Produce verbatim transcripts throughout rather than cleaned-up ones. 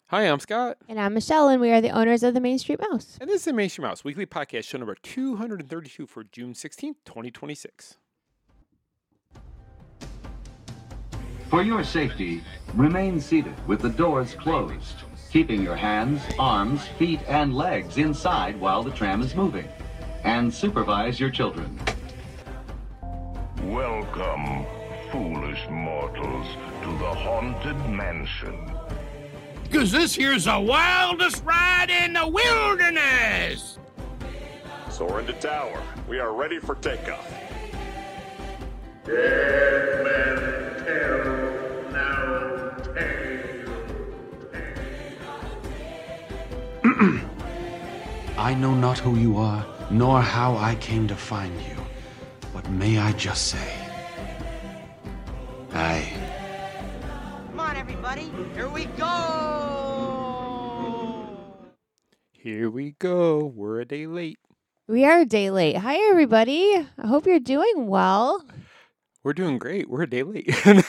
Hi, I'm Scott. And I'm Michelle, and we are the owners of the Main Street Mouse. And this is the Main Street Mouse Weekly Podcast, show number two hundred thirty-two for June sixteenth, twenty twenty-six. For your safety, remain seated with the doors closed, keeping your hands, arms, feet, and legs inside while the tram is moving. And supervise your children. Welcome, foolish mortals, to the Haunted Mansion. Because this here's the wildest ride in the wilderness! Soar into tower. We are ready for takeoff. Dead men tell no tale. I know not who you are, nor how I came to find you. But may I just say, I... Come on, everybody. Here we go. Here we go. We're a day late. We are a day late. Hi, everybody. I hope you're doing well. We're doing great. We're a day late.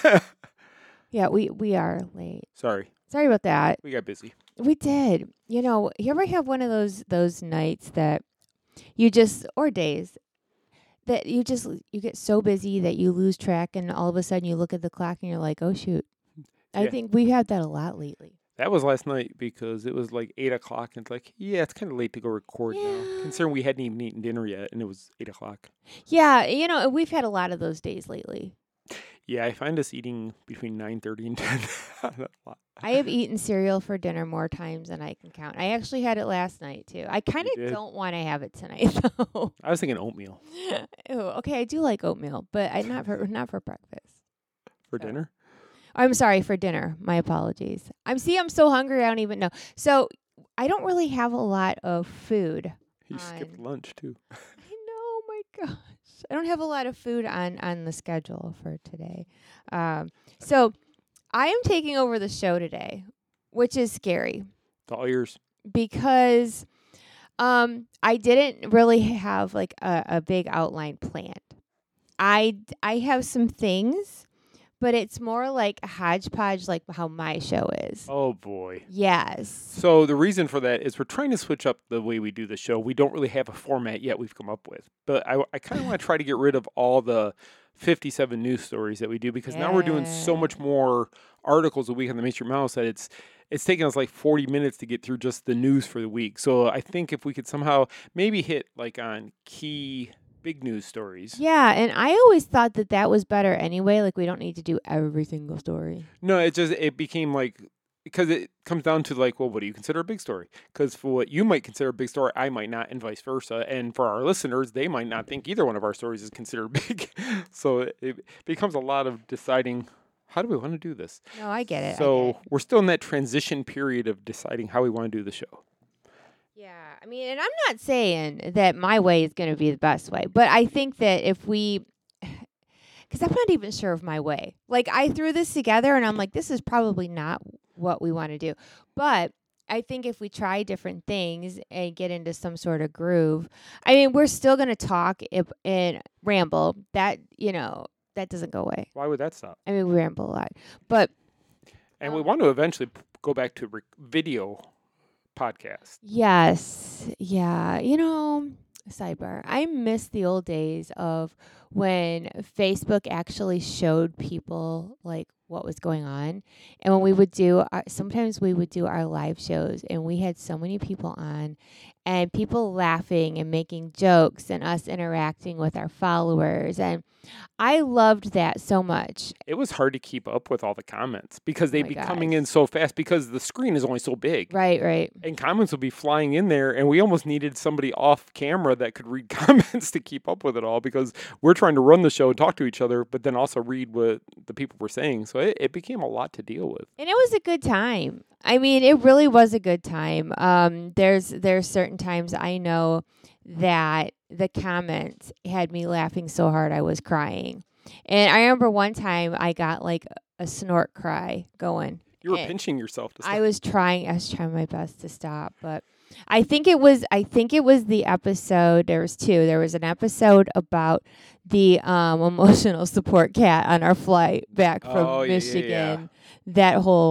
Yeah, we, we are late. Sorry. Sorry about that. We got busy. We did. You know, you ever have one of those those nights that you just, or days, that you just, you get so busy that you lose track, and all of a sudden you look at the clock and you're like, oh, shoot. I Yeah. think we've had that a lot lately. That was last night because it was like eight o'clock, and it's like, yeah, it's kind of late to go record now. Yeah. Considering we hadn't even eaten dinner yet, and it was eight o'clock. Yeah, you know, we've had a lot of those days lately. Yeah, I find us eating between nine thirty and ten. A lot. I have eaten cereal for dinner more times than I can count. I actually had it last night, too. I kind You of did? don't want to have it tonight, though. I was thinking oatmeal Ew, okay, I do like oatmeal, but I not for not for breakfast. for So. dinner. I'm sorry, for dinner. My apologies. I'm see, I'm so hungry, I don't even know. So I don't really have a lot of food. You skipped on- lunch, too. I know, my gosh. I don't have a lot of food on, on the schedule for today. Um, so I am taking over the show today, which is scary It's all yours. because um, I didn't really have like a, a big outline planned. I, I have some things, but it's more like a hodgepodge, like how my show is. Oh, boy. Yes. So the reason for that is we're trying to switch up the way we do the show. We don't really have a format yet we've come up with. But I, I kind of want to try to get rid of all the fifty-seven news stories that we do because now we're doing so Yeah. much more articles a week on the Main Street Mouse that it's it's taking us like forty minutes to get through just the news for the week. So I think if we could somehow maybe hit like on key big news stories. Yeah, and I always thought that that was better anyway. Like, we don't need to do every single story. No, it just it became like because it comes down to like, well, what do you consider a big story? Because for what you might consider a big story, I might not, and vice versa. And for our listeners, they might not think either one of our stories is considered big. So it, it becomes a lot of deciding how do we want to do this. No, I get it. I So get it. we're still in that transition period of deciding how we want to do the show. Yeah, I mean, and I'm not saying that my way is going to be the best way, but I think that if we, because I'm not even sure of my way. Like, I threw this together and I'm like, this is probably not what we want to do. But I think if we try different things and get into some sort of groove, I mean, we're still going to talk if, and ramble. That, you know, that doesn't go away. Why would that stop? I mean, we ramble a lot. But And we Um, want to eventually p- go back to re- video podcast. yes, yeah, you know, sidebar. I miss the old days of when Facebook actually showed people like what was going on. And when we would do our, sometimes we would do our live shows and we had so many people on and people laughing and making jokes and us interacting with our followers. And I loved that so much. It was hard to keep up with all the comments because they'd my be coming gosh. in so fast because the screen is only so big. Right, right. And comments would be flying in there, and we almost needed somebody off camera that could read comments to keep up with it all because we're trying to run the show and talk to each other, but then also read what the people were saying. So it, it became a lot to deal with. And it was a good time. I mean, it really was a good time. Um, there's there's certain times I know that the comments had me laughing so hard I was crying. And I remember one time I got like a snort cry going. You were And pinching yourself to stop. I was trying I was trying my best to stop, but I think it was I think it was the episode, there was two. There was an episode about the um emotional support cat on our flight back from Oh, yeah, yeah, yeah. Michigan. That whole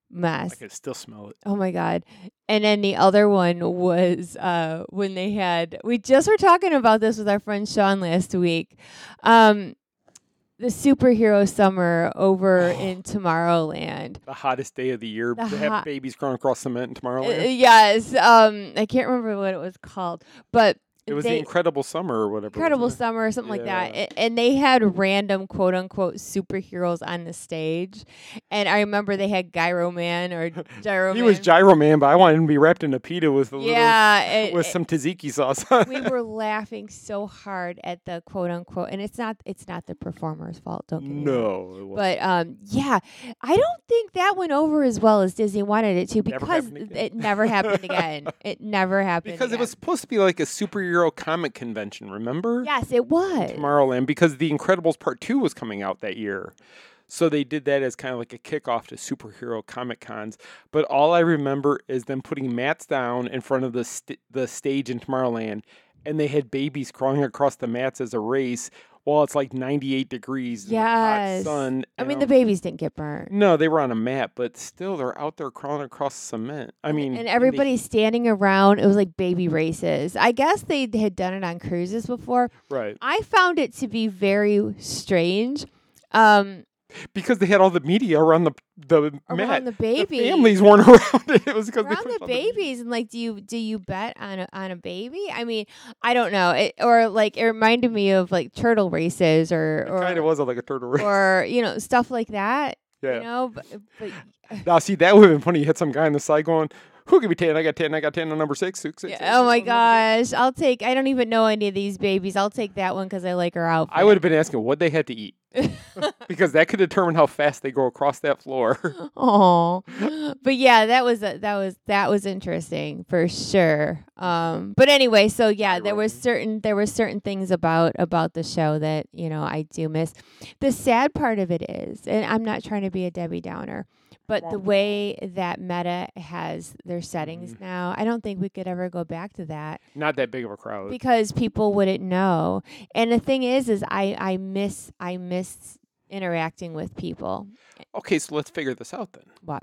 mess. I can still smell it. Oh my God. And then the other one was uh, when they had, we just were talking about this with our friend Sean last week. Um, the superhero summer over in Tomorrowland. The hottest day of the year. The They have hot- babies crawling across cement in Uh, Tomorrowland. yes. Um, I can't remember what it was called, but It was they, the Incredible Summer or whatever. Incredible wasn't it? Summer or something like that. Yeah. A- And they had random quote unquote superheroes on the stage. And I remember they had Gyro Man or Gyro He Man. was Gyro Man, but I wanted him to be wrapped in a pita with a Yeah, little, it- with it- some tzatziki sauce on we it. were laughing so hard at the quote unquote, and it's not it's not the performer's fault. Don't get me wrong. No. It wasn't. But um, yeah, I don't think that went over as well as Disney wanted it to Never because happened again. it never happened again. It never happened Because it again. was supposed to be like a superhero comic convention, remember? Yes, it was. Tomorrowland, because The Incredibles Part two was coming out that year. So they did that as kind of like a kickoff to superhero comic cons. But all I remember is them putting mats down in front of the st- the stage in Tomorrowland, and they had babies crawling across the mats as a race while it's like ninety-eight degrees in the Yes. hot sun. I and mean, I'm- the babies didn't get burned. No, they were on a mat, but still they're out there crawling across cement. I mean, And they- everybody's standing around. It was like baby races. I guess they had done it on cruises before. right. I found it to be very strange. Um, Because they had all the media around the the around mat. the baby. families weren't around it. It was because they around pushed the all the babies, and like, do you do you bet on a on a baby? I mean, I don't know. It or like it reminded me of like turtle races or It or kind of was like a turtle race. or you know stuff like that. Yeah. You know, but, but Now, see, that would have been funny. You had some guy on the side going, who give me ten? I got ten. I got ten on number six. six, six, yeah, six, oh my six, number six." gosh, I'll take. I don't even know any of these babies. I'll take that one because I like her outfit. I would have been asking what they had to eat because that could determine how fast they go across that floor. Oh, but yeah, that was a, that was that was interesting for sure. Um, but anyway, so yeah, there was certain there were certain things about about the show that you know I do miss. The sad part of it is, and I'm not trying to be a Debbie Downer, but the way that Meta has their settings Mm-hmm. now, I don't think we could ever go back to that Not that big of a crowd. because people wouldn't know. And the thing is, is I I miss I miss interacting with people. Okay, so let's figure this out then. What?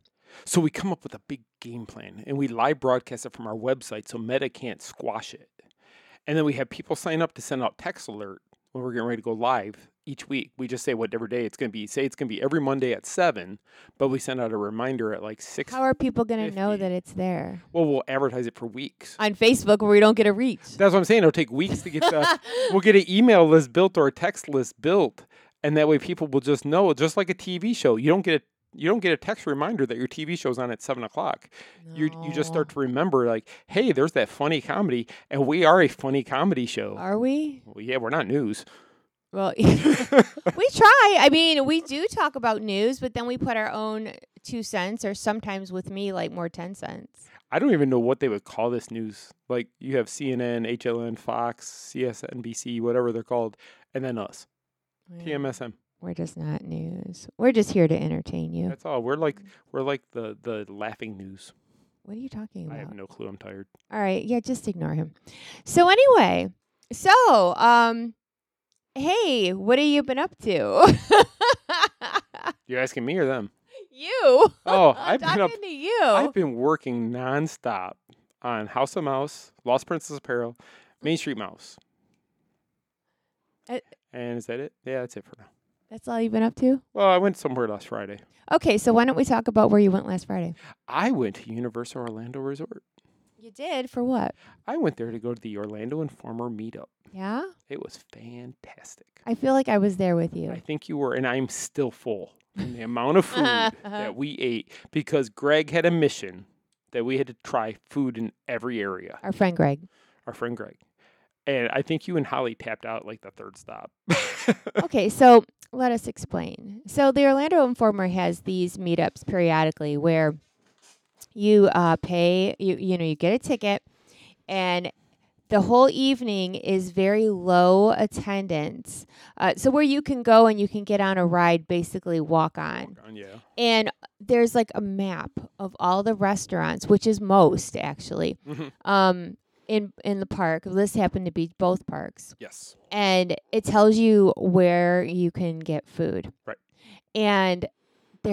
So we come up with a big game plan and we live broadcast it from our website so Meta can't squash it. And then we have people sign up to send out text alert when we're getting ready to go live each week. We just say whatever day it's going to be. Say it's going to be every Monday at seven, but we send out a reminder at like six. How are people going to know fifty. that it's there? Well, we'll advertise it for weeks. On Facebook where we don't get a reach. That's what I'm saying. It'll take weeks to get the. We'll get an email list built or a text list built, and that way people will just know. Just like a T V show, you don't get a you don't get a text reminder that your T V show's on at seven o'clock. You you just start to remember like, hey, there's that funny comedy, and we are a funny comedy show. Are we? Well, yeah, we're not news. Well, we try. I mean, we do talk about news, but then we put our own two cents, or sometimes with me, like more ten cents. I don't even know what they would call this news. Like you have C N N, H L N, Fox, C S N B C, whatever they're called, and then us, T M S M. We're just not news. We're just here to entertain you. That's all. We're like we're like the the laughing news. What are you talking about? I have no clue. I'm tired. All right. Yeah, just ignore him. So anyway, so um, hey, what have you been up to? You're asking me or them? You. Oh, I'm I've been talking up. to you. I've been working nonstop on House of Mouse, Lost Princess Apparel, Main Street Mouse. Uh, and is that it? Yeah, that's it for now. That's all you've been up to? Well, I went somewhere last Friday. Okay, so why don't we talk about where you went last Friday? I went to Universal Orlando Resort. You did? For what? I went there to go to the Orlando Informer meetup. Yeah? It was fantastic. I feel like I was there with you. I think you were, and I'm still full from the amount of food that we ate because Greg had a mission that we had to try food in every area. Our friend Greg. Our friend Greg. And I think you and Holly tapped out like the third stop. Okay, so let us explain. So the Orlando Informer has these meetups periodically where you uh, pay, you you know, you get a ticket, and the whole evening is very low attendance. Uh, so where you can go and you can get on a ride, basically walk on. Walk on, yeah. And there's like a map of all the restaurants, which is most actually, Mhm. um, in in the park. This happened to be both parks. Yes. And it tells you where you can get food. Right. And there's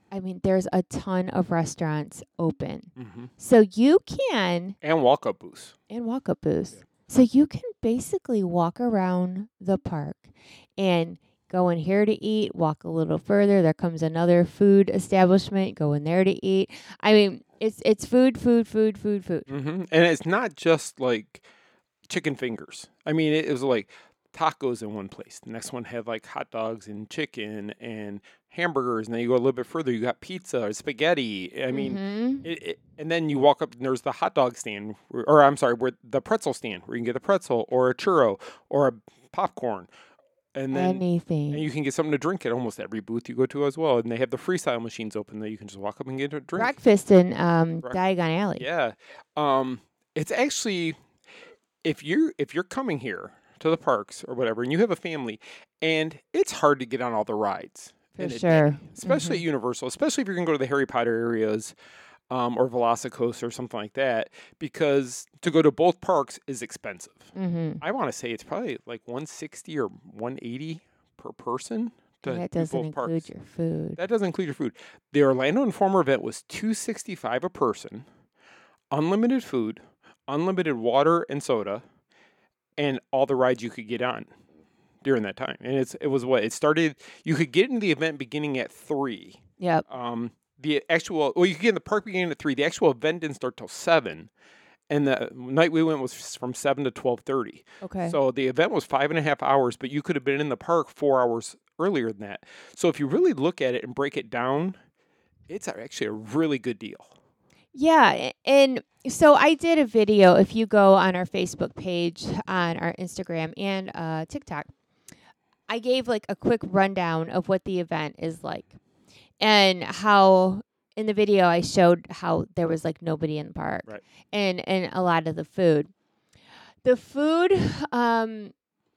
I mean, there's a ton of restaurants open. Mm-hmm. So you can, And walk-up booths. and walk-up booths. So you can basically walk around the park and go in here to eat, walk a little further. There comes another food establishment, go in there to eat. I mean, it's it's food, food, food, food, food. Mm-hmm. And it's not just like chicken fingers. I mean, it, it was like tacos in one place. The next one had like hot dogs and chicken and hamburgers. And then you go a little bit further, you got pizza or spaghetti. I mean, Mhm. it, it, and then you walk up and there's the hot dog stand, or, or I'm sorry, where the pretzel stand where you can get a pretzel or a churro or a popcorn. And then Anything. and you can get something to drink at almost every booth you go to as well. And they have the freestyle machines open that you can just walk up and get a drink. Breakfast in um, Break- Diagon Alley. Yeah. Um, it's actually if you if you're coming here to the parks or whatever, and you have a family, and it's hard to get on all the rides. For in a day, sure. especially at Universal, especially if you're going to go to the Harry Potter areas um, or Velocicoaster or something like that, because to go to both parks is expensive. Mm-hmm. I want to say it's probably like one sixty or one eighty per person. To That do doesn't both include parks. your food. That doesn't include your food. The Orlando Informer event was two sixty-five a person, unlimited food, unlimited water and soda, and all the rides you could get on during that time. And it's it was what it started. You could get into the event beginning at three. Yep. Um, the actual well, you could get in the park beginning at three. The actual event didn't start till seven, and the night we went was from seven to twelve thirty. Okay. So the event was five and a half hours, but you could have been in the park four hours earlier than that. So if you really look at it and break it down, it's actually a really good deal. Yeah, a- and so I did a video. If you go on our Facebook page, on our Instagram, and uh, TikTok, I gave like a quick rundown of what the event is like, and how in the video I showed how there was like nobody in the park, Right. and and a lot of the food. The food, um,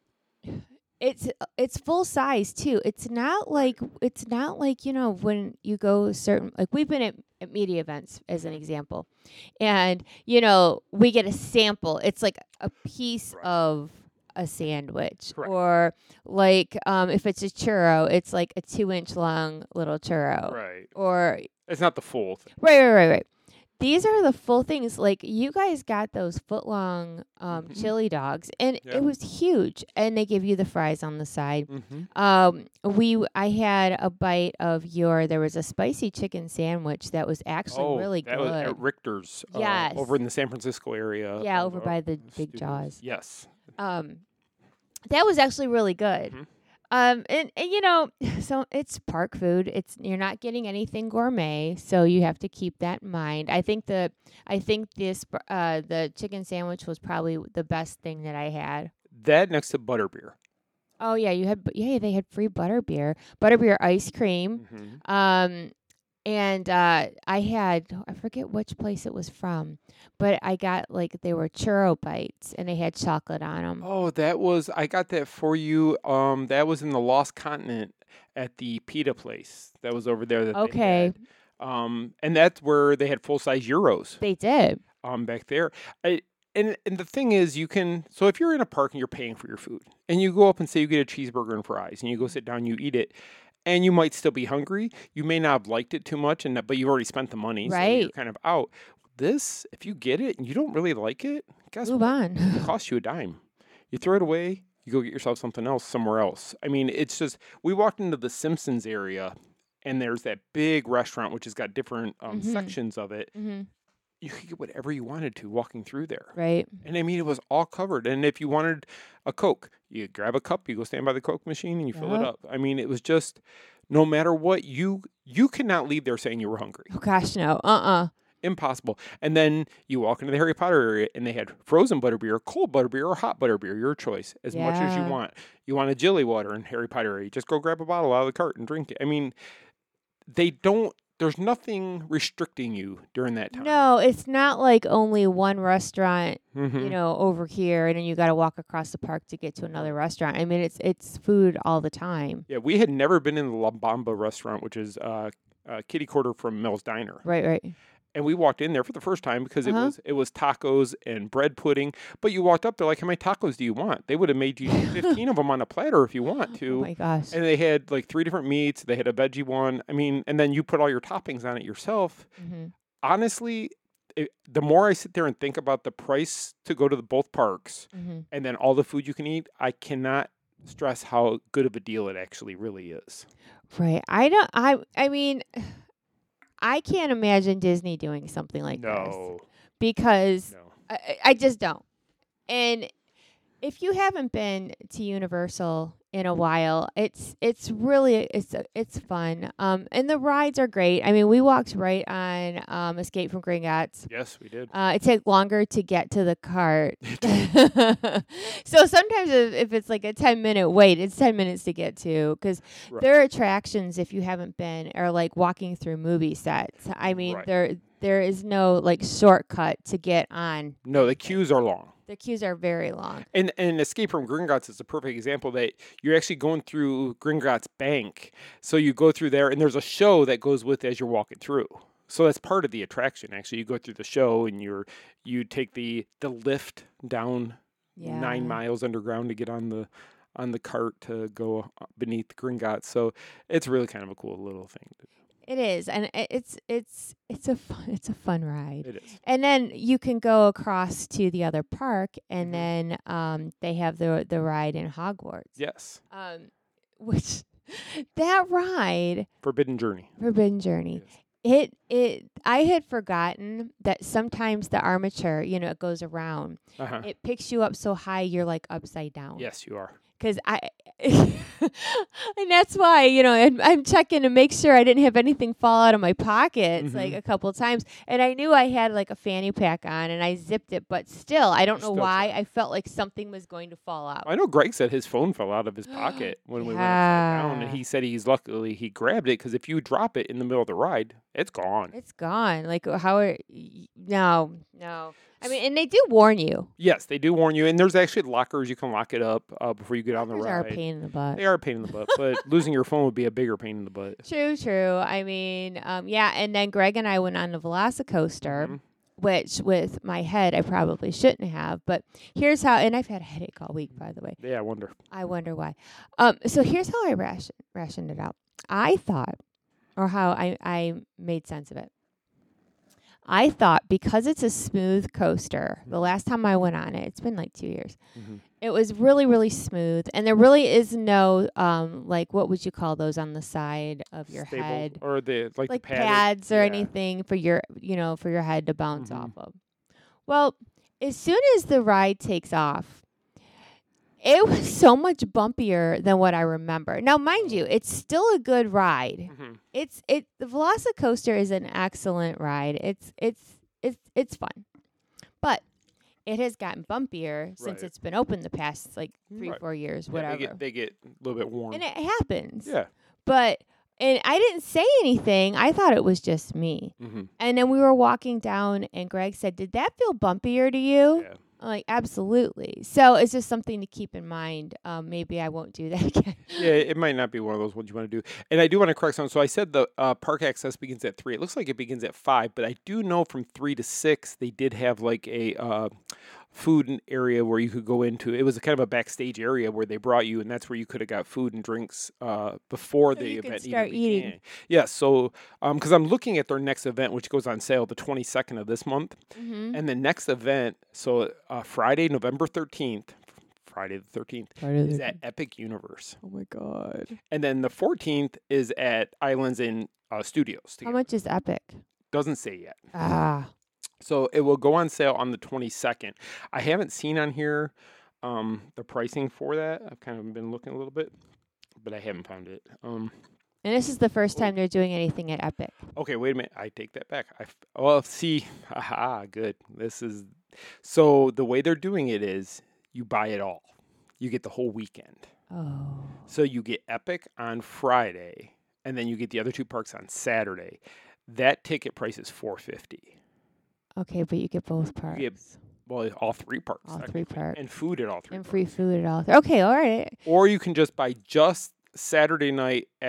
it's it's full size too. It's not like it's not like you know when you go certain like we've been at, at media events as an example, and you know we get a sample. It's like a piece Right. of a sandwich, Correct. or like um, if it's a churro, it's like a two inch long little churro, Right. or It's not the full thing. right, right, right, right. These are the full things. Like you guys got those foot long um, Mhm. chili dogs, and Yeah. it was huge. And they give you the fries on the side. Mm-hmm. Um, we I had a bite of your. There was a spicy chicken sandwich that was actually Oh, really that good. was at Richter's. uh, Yes. over in the San Francisco area. Yeah, of, over uh, by the Big studios. Jaws. Yes. Um, that was actually really good. Mhm. Um, and, and you know, so it's park food. It's you're not getting anything gourmet, so you have to keep that in mind. I think the I think this uh the chicken sandwich was probably the best thing that I had. That next to butterbeer. Oh yeah, you had bu- yeah they had free butterbeer, butterbeer ice cream. Mm-hmm. Um, and uh, I had I forget which place it was from, but I got like they were churro bites and they had chocolate on them. Oh, that was I got that for you. Um, that was in the Lost Continent at the pita place. That was over there. That They Okay, had. Um, and that's where they had full size euros. they did. Um, back there. I, and and the thing is, you can. So if you're in a park and you're paying for your food, and you go up and say you get a cheeseburger and fries, and you go sit down, you eat it. And you might still be hungry. You may not have liked it too much, and that, but you've already spent the money, so you're Right. kind of out. This, if you get it and you don't really like it, guess Move what? on. It costs you a dime. You throw it away. You go get yourself something else somewhere else. I mean, it's just we walked into the Simpsons area, and there's that big restaurant which has got different um, Mhm. sections of it. hmm You could get whatever you wanted to walking through there. Right. And I mean, it was all covered. And if you wanted a Coke, you grab a cup, you go stand by the Coke machine, and you fill it Yep. up. I mean, it was just no matter what, you you cannot leave there saying you were hungry. Oh gosh, no. Uh-uh. Impossible. And then you walk into the Harry Potter area, and they had frozen butterbeer, cold butterbeer, or hot butterbeer, your choice, as much as you Yeah. want. You want a jelly water in Harry Potter area, just go grab a bottle out of the cart and drink it. I mean, they don't. There's nothing restricting you during that time. No, it's not like only one restaurant, Mhm. you know, over here, and then you got to walk across the park to get to another restaurant. I mean, it's it's food all the time. Yeah, we had never been in the La Bamba restaurant, which is uh, uh, kitty quarter from Mel's Diner. Right, right. And we walked in there for the first time because Uh-huh. it was it was tacos and bread pudding. But you walked up there like, how many tacos do you want? They would have made you fifteen of them on a platter if you want to. Oh my gosh. And they had like three different meats. They had a veggie one. I mean, and then you put all your toppings on it yourself. hmm Honestly, it, the more I sit there and think about the price to go to the both parks hmm and then all the food you can eat, I cannot stress how good of a deal it actually really is. Right. I don't. I. I mean, I can't imagine Disney doing something like this No, because no. I, I I just don't. And if you haven't been to Universal in a while, it's it's really it's it's fun. Um, and the rides are great. I mean, we walked right on um, Escape from Gringotts. Yes, we did. Uh, it takes longer to get to the cart. So sometimes if, if it's like a ten minute wait, it's ten minutes to get to because Right. their attractions, if you haven't been, are like walking through movie sets. I mean, Right. there there is no like shortcut to get on. No, the queues are long. The queues are very long. And and Escape from Gringotts is a perfect example that you're actually going through Gringotts Bank. So you go through there, and there's a show that goes with as you're walking through. So that's part of the attraction. Actually, you go through the show, and you're you take the the lift down Yeah. nine miles underground to get on the on the cart to go beneath Gringotts. So it's really kind of a cool little thing. It is, and i- it's it's it's a fun, it's a fun ride. It is. And then you can go across to the other park, and Mhm. then um, they have the the ride in Hogwarts. Yes. Um, which that ride, Forbidden Journey. Forbidden Journey, Yes. it it I had forgotten that sometimes the armature, you know, it goes around. Uh-huh. It picks you up so high you're like upside down. Yes, you are. Because I, and that's why, you know, I'm, I'm checking to make sure I didn't have anything fall out of my pockets like Mhm. a couple times. And I knew I had like a fanny pack on and I zipped it, but still, I don't know Still why. check. I felt like something was going to fall out. I know Greg said his phone fell out of his pocket when we went upside down, and Yeah. he said he's luckily he grabbed it because if you drop it in the middle of the ride, it's gone. It's gone. Like, how are, y- no, no. I mean, and they do warn you. Yes, they do warn you, and there's actually lockers you can lock it up uh, before you get on the These ride. are a pain in the butt. They are a pain in the butt, but losing your phone would be a bigger pain in the butt. True, true. I mean, um, yeah. And then Greg and I went on the Velocicoaster, Mhm. which with my head I probably shouldn't have. But here's how. And I've had a headache all week, by the way. Yeah, I wonder. I wonder why. Um, so here's how I ration, rationed it out. I thought, or how I, I made sense of it. I thought because it's a smooth coaster, the last time I went on it, it's been like two years. Mhm. It was really, really smooth, and there really is no um, like what would you call those on the side of your Stable, head, or the like, like the padded- pads or yeah. anything for your, you know, for your head to bounce Mhm. off of. Well, as soon as the ride takes off, it was so much bumpier than what I remember. Now, mind you, it's still a good ride. Mhm. It's it the Velocicoaster is an excellent ride. It's it's it's it's fun. But it has gotten bumpier since Right. it's been open the past like three, Right. four years, Yeah, whatever. they get they get a little bit warm. And it happens. Yeah. But and I didn't say anything. I thought it was just me. Mm-hmm. And then we were walking down and Greg said, "Did that feel bumpier to you?" Yeah. I'm like, absolutely. So it's just something to keep in mind. Um, maybe I won't do that again. Yeah, it might not be one of those ones you want to do. And I do want to correct something. So I said the uh, park access begins at three. It looks like it begins at five, but I do know from three to six they did have like a uh, food n- area where you could go into. It was a kind of a backstage area where they brought you, and that's where you could have got food and drinks uh, before So the you could event start even eating. began. Yeah, so because I'm looking at their next event, which goes on sale the twenty-second of this month, Mm-hmm. and the next event, so uh, Friday, November thirteenth. Friday the thirteenth is at Epic Universe. Oh my god! And then the fourteenth is at Islands in uh, Studios. How together. much is Epic? Doesn't say yet. Ah, So it will go on sale on the twenty-second. I haven't seen on here um, the pricing for that. I've kind of been looking a little bit, but I haven't found it. Um, and this is the first time they're doing anything at Epic. okay, wait a minute. I take that back. I f- well, see, haha, good. This is so the way they're doing it is you buy it all. You get the whole weekend. Oh, So you get Epic on Friday, and then you get the other two parks on Saturday. That ticket price is four fifty. okay, but you get both parts get Well, all three parks. All three technically, parks. and food at all three. and parks. free food at all. Okay, all right. Or you can just buy just Saturday night at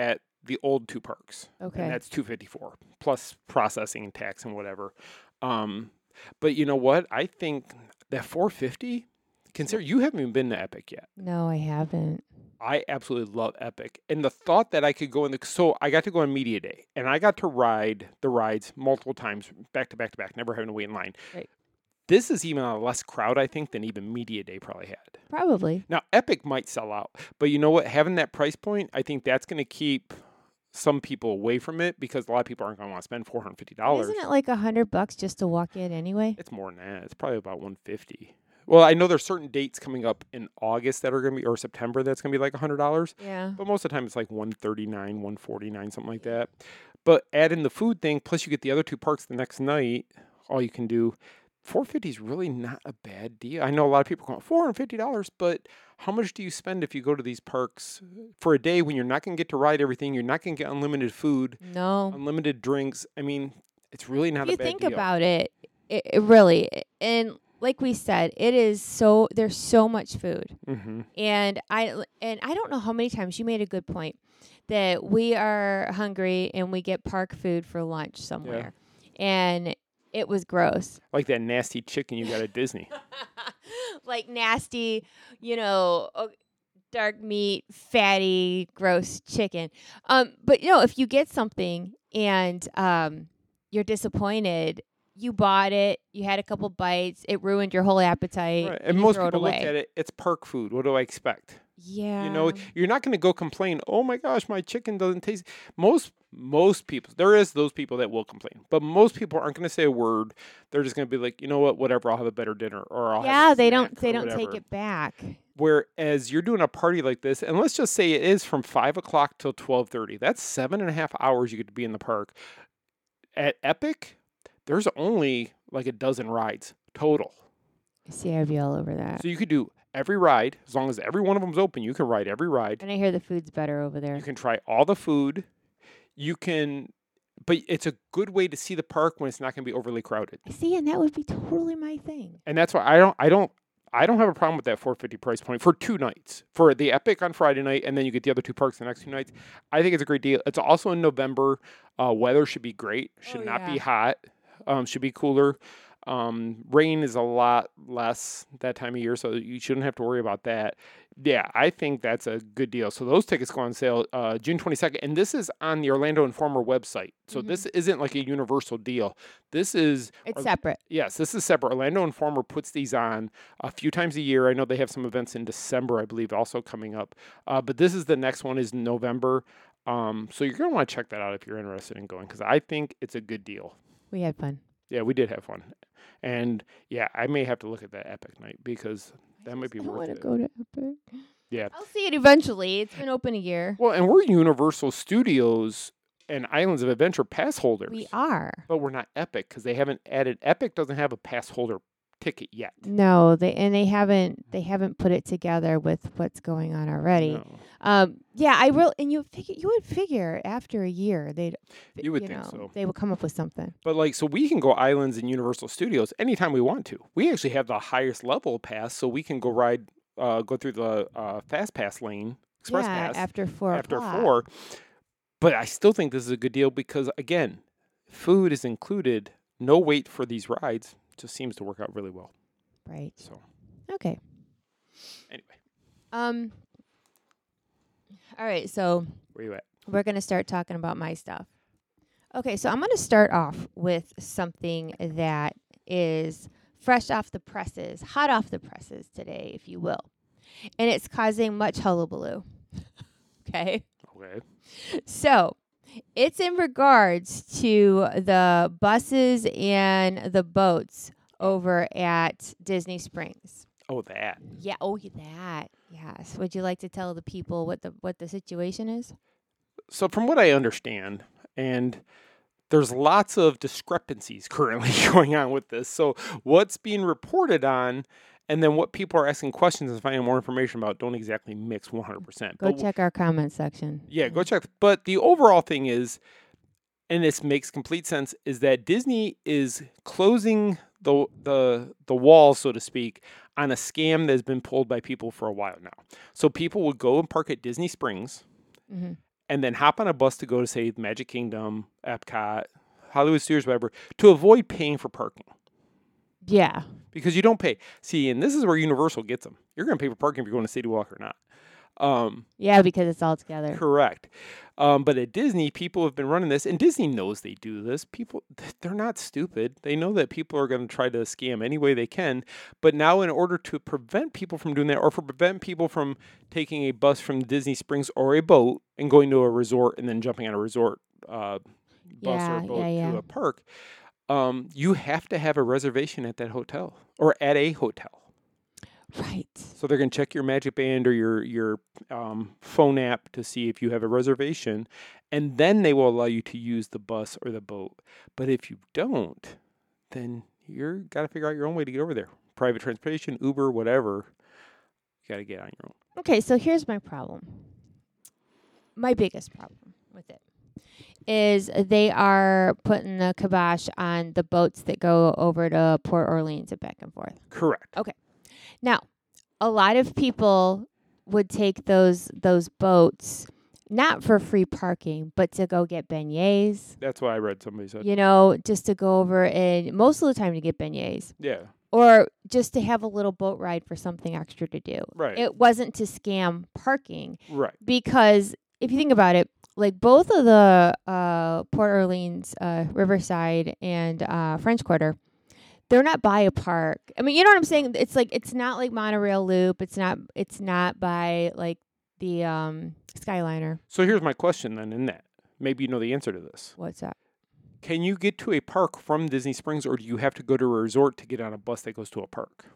the old two parks. Okay. And that's two hundred fifty-four dollars plus processing and tax and whatever. Um, but you know what? I think that four hundred fifty dollars, consider you haven't even been to Epic yet. No, I haven't. I absolutely love Epic. And the thought that I could go in the, so I got to go on Media Day and I got to ride the rides multiple times back to back to back, never having to wait in line. Right. This is even a less crowd, I think, than even Media Day probably had. Probably. Now, Epic might sell out, but you know what? Having that price point, I think that's going to keep some people away from it because a lot of people aren't going to want to spend four hundred fifty dollars. Isn't it like a hundred bucks just to walk in anyway? It's more than that. It's probably about one hundred fifty dollars. Well, I know there's certain dates coming up in August that are going to be, or September that's going to be like one hundred dollars. Yeah. But most of the time it's like one hundred thirty-nine dollars, one hundred forty-nine dollars, something like that. But add in the food thing, plus you get the other two parks the next night, all you can do. four hundred fifty dollars is really not a bad deal. I know a lot of people go, four hundred fifty dollars, but how much do you spend if you go to these parks for a day when you're not going to get to ride everything? You're not going to get unlimited food. No. Unlimited drinks. I mean, it's really not if a bad you think deal. about it, it, it really, and like we said, it is so, there's so much food. Mm-hmm. And I, and I don't know how many times you made a good point that we are hungry and we get park food for lunch somewhere. Yeah. And it was gross. Like that nasty chicken you got at Disney. Like nasty, you know, uh, dark meat, fatty, gross chicken. Um, but, you know, if you get something and um, you're disappointed, you bought it, you had a couple bites, it ruined your whole appetite. Right. And you most throw people it look away. at it, it's park food. What do I expect? Yeah. You know, you're not going to go complain, oh my gosh, my chicken doesn't taste. Most most people, there is those people that will complain, but most people aren't going to say a word. They're just going to be like, you know what, whatever, I'll have a better dinner, or I'll yeah, have a they snack don't they or don't whatever. take it back. Whereas you're doing a party like this, and let's just say it is from five o'clock till twelve thirty. That's seven and a half hours you get to be in the park. At Epic, there's only like a dozen rides total. I see I be all over that. So you could do every ride, as long as every one of them's open, you can ride every ride. And I hear the food's better over there. You can try all the food. You can, but it's a good way to see the park when it's not going to be overly crowded. See, and that would be totally my thing. And that's why I don't, I don't, I don't have a problem with that four hundred fifty price point for two nights. For the Epic on Friday night, and then you get the other two parks the next two nights. I think it's a great deal. It's also in November. Uh, weather should be great. Should Oh, not yeah. be hot. Um, should be cooler. Um, rain is a lot less that time of year, so you shouldn't have to worry about that. Yeah, I think that's a good deal. So those tickets go on sale uh, June twenty-second, and this is on the Orlando Informer website. So Mhm. this isn't like a universal deal. This is It's Or- separate. Yes, this is separate. Orlando Informer puts these on a few times a year. I know they have some events in December, I believe, also coming up. Uh, but this is the next one is in November. Um, so you're going to want to check that out if you're interested in going, because I think it's a good deal. We had fun. Yeah, we did have fun. And yeah, I may have to look at that Epic night because that might be I don't worth want to it. go to Epic. Yeah. I'll see it eventually. It's been open a year. Well, and we're Universal Studios and Islands of Adventure pass holders. We are. But we're not Epic because they haven't added. Epic doesn't have a pass holder ticket yet. No, they and they haven't they haven't put it together with what's going on already. No. Um, yeah, I will, and you figure you would figure after a year they'd You would you think know, so. they would come up with something. But like, so we can go Islands and Universal Studios anytime we want to. We actually have the highest level pass, so we can go ride, uh, go through the uh, Fast Pass lane, Express yeah, Pass after four after o'clock. four. But I still think this is a good deal because again, food is included. No wait for these rides. Just seems to work out really well. Right. So Okay. anyway, Um. All right, so where you at? we're going to start talking about my stuff. Okay, so I'm going to start off with something that is fresh off the presses, hot off the presses today, if you will. And it's causing much hullabaloo. Okay? Okay. So, it's in regards to the buses and the boats over at Disney Springs. Oh, that. Yeah, oh, that. Yes. Would you like to tell the people what the what the situation is? So from what I understand, and there's lots of discrepancies currently going on with this. So what's being reported on and then what people are asking questions and finding more information about don't exactly mix one hundred percent. Go But check our comment section. Yeah, go check. But the overall thing is, and this makes complete sense, is that Disney is closing the the the wall, so to speak, on a scam that has been pulled by people for a while now. So people would go and park at Disney Springs, Mhm. and then hop on a bus to go to, say, Magic Kingdom, Epcot, Hollywood Studios, whatever, to avoid paying for parking. Yeah. Because you don't pay. See, and this is where Universal gets them. You're going to pay for parking if you're going to City Walk or not. Um, yeah, because it's all together. Correct. Um, but at Disney, people have been running this, and Disney knows they do this. People, they're not stupid. They know that people are going to try to scam any way they can. But now, in order to prevent people from doing that, or for prevent people from taking a bus from Disney Springs or a boat and going to a resort and then jumping on a resort uh, bus yeah, or a boat yeah, yeah. to a park, um, you have to have a reservation at that hotel or at a hotel. Right. So they're going to check your Magic Band or your your um, phone app to see if you have a reservation, and then they will allow you to use the bus or the boat. But if you don't, then you're got to figure out your own way to get over there. Private transportation, Uber, whatever. You got to get on your own. Okay, so here's my problem. My biggest problem with it is they are putting the kibosh on the boats that go over to Port Orleans and back and forth. Correct. Okay. Now, a lot of people would take those those boats not for free parking, but to go get beignets. That's what I read somebody said. You know, just to go over and most of the time to get beignets. Yeah. Or just to have a little boat ride for something extra to do. Right. It wasn't to scam parking. Right. Because if you think about it, like both of the uh, Port Orleans, uh, Riverside, and uh, French Quarter, they're not by a park. I mean, you know what I'm saying? It's like it's not like Monorail Loop. It's not. It's not by like the um, Skyliner. So here's my question then. In that, maybe you know the answer to this. What's that? Can you get to a park from Disney Springs, or do you have to go to a resort to get on a bus that goes to a park?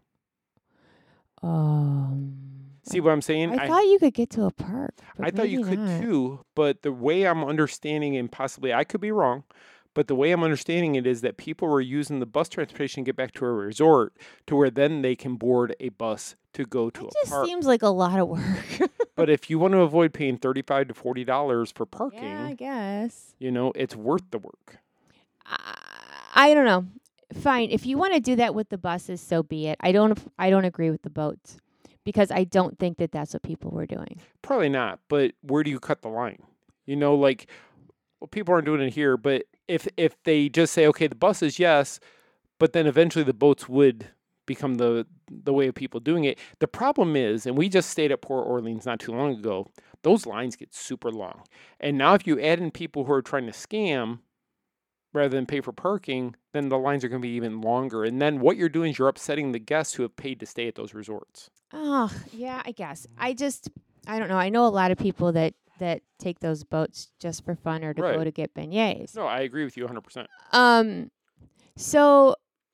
Um. See what I'm saying? I, I thought you could get to a park. I thought you could not. too, but the way I'm understanding, and possibly I could be wrong, but the way I'm understanding it is that people were using the bus transportation to get back to a resort to where then they can board a bus to go to it a just park. seems like a lot of work. But if you want to avoid paying thirty-five to forty dollars for parking, yeah, I guess. You know, it's worth the work. I, I don't know. Fine, if you want to do that with the buses, so be it. I don't. I don't agree with the boats because I don't think that that's what people were doing. Probably not. But where do you cut the line? You know, like, well, people aren't doing it here. But if if they just say, okay, the buses, yes, but then eventually the boats would become the the way of people doing it. The problem is, and we just stayed at Port Orleans not too long ago, those lines get super long. And now if you add in people who are trying to scam rather than pay for parking, then the lines are going to be even longer. And then what you're doing is you're upsetting the guests who have paid to stay at those resorts. Oh, yeah, I guess. I just, I don't know. I know a lot of people that, that take those boats just for fun or to Right. go to get beignets. No, I agree with you one hundred percent. Um, so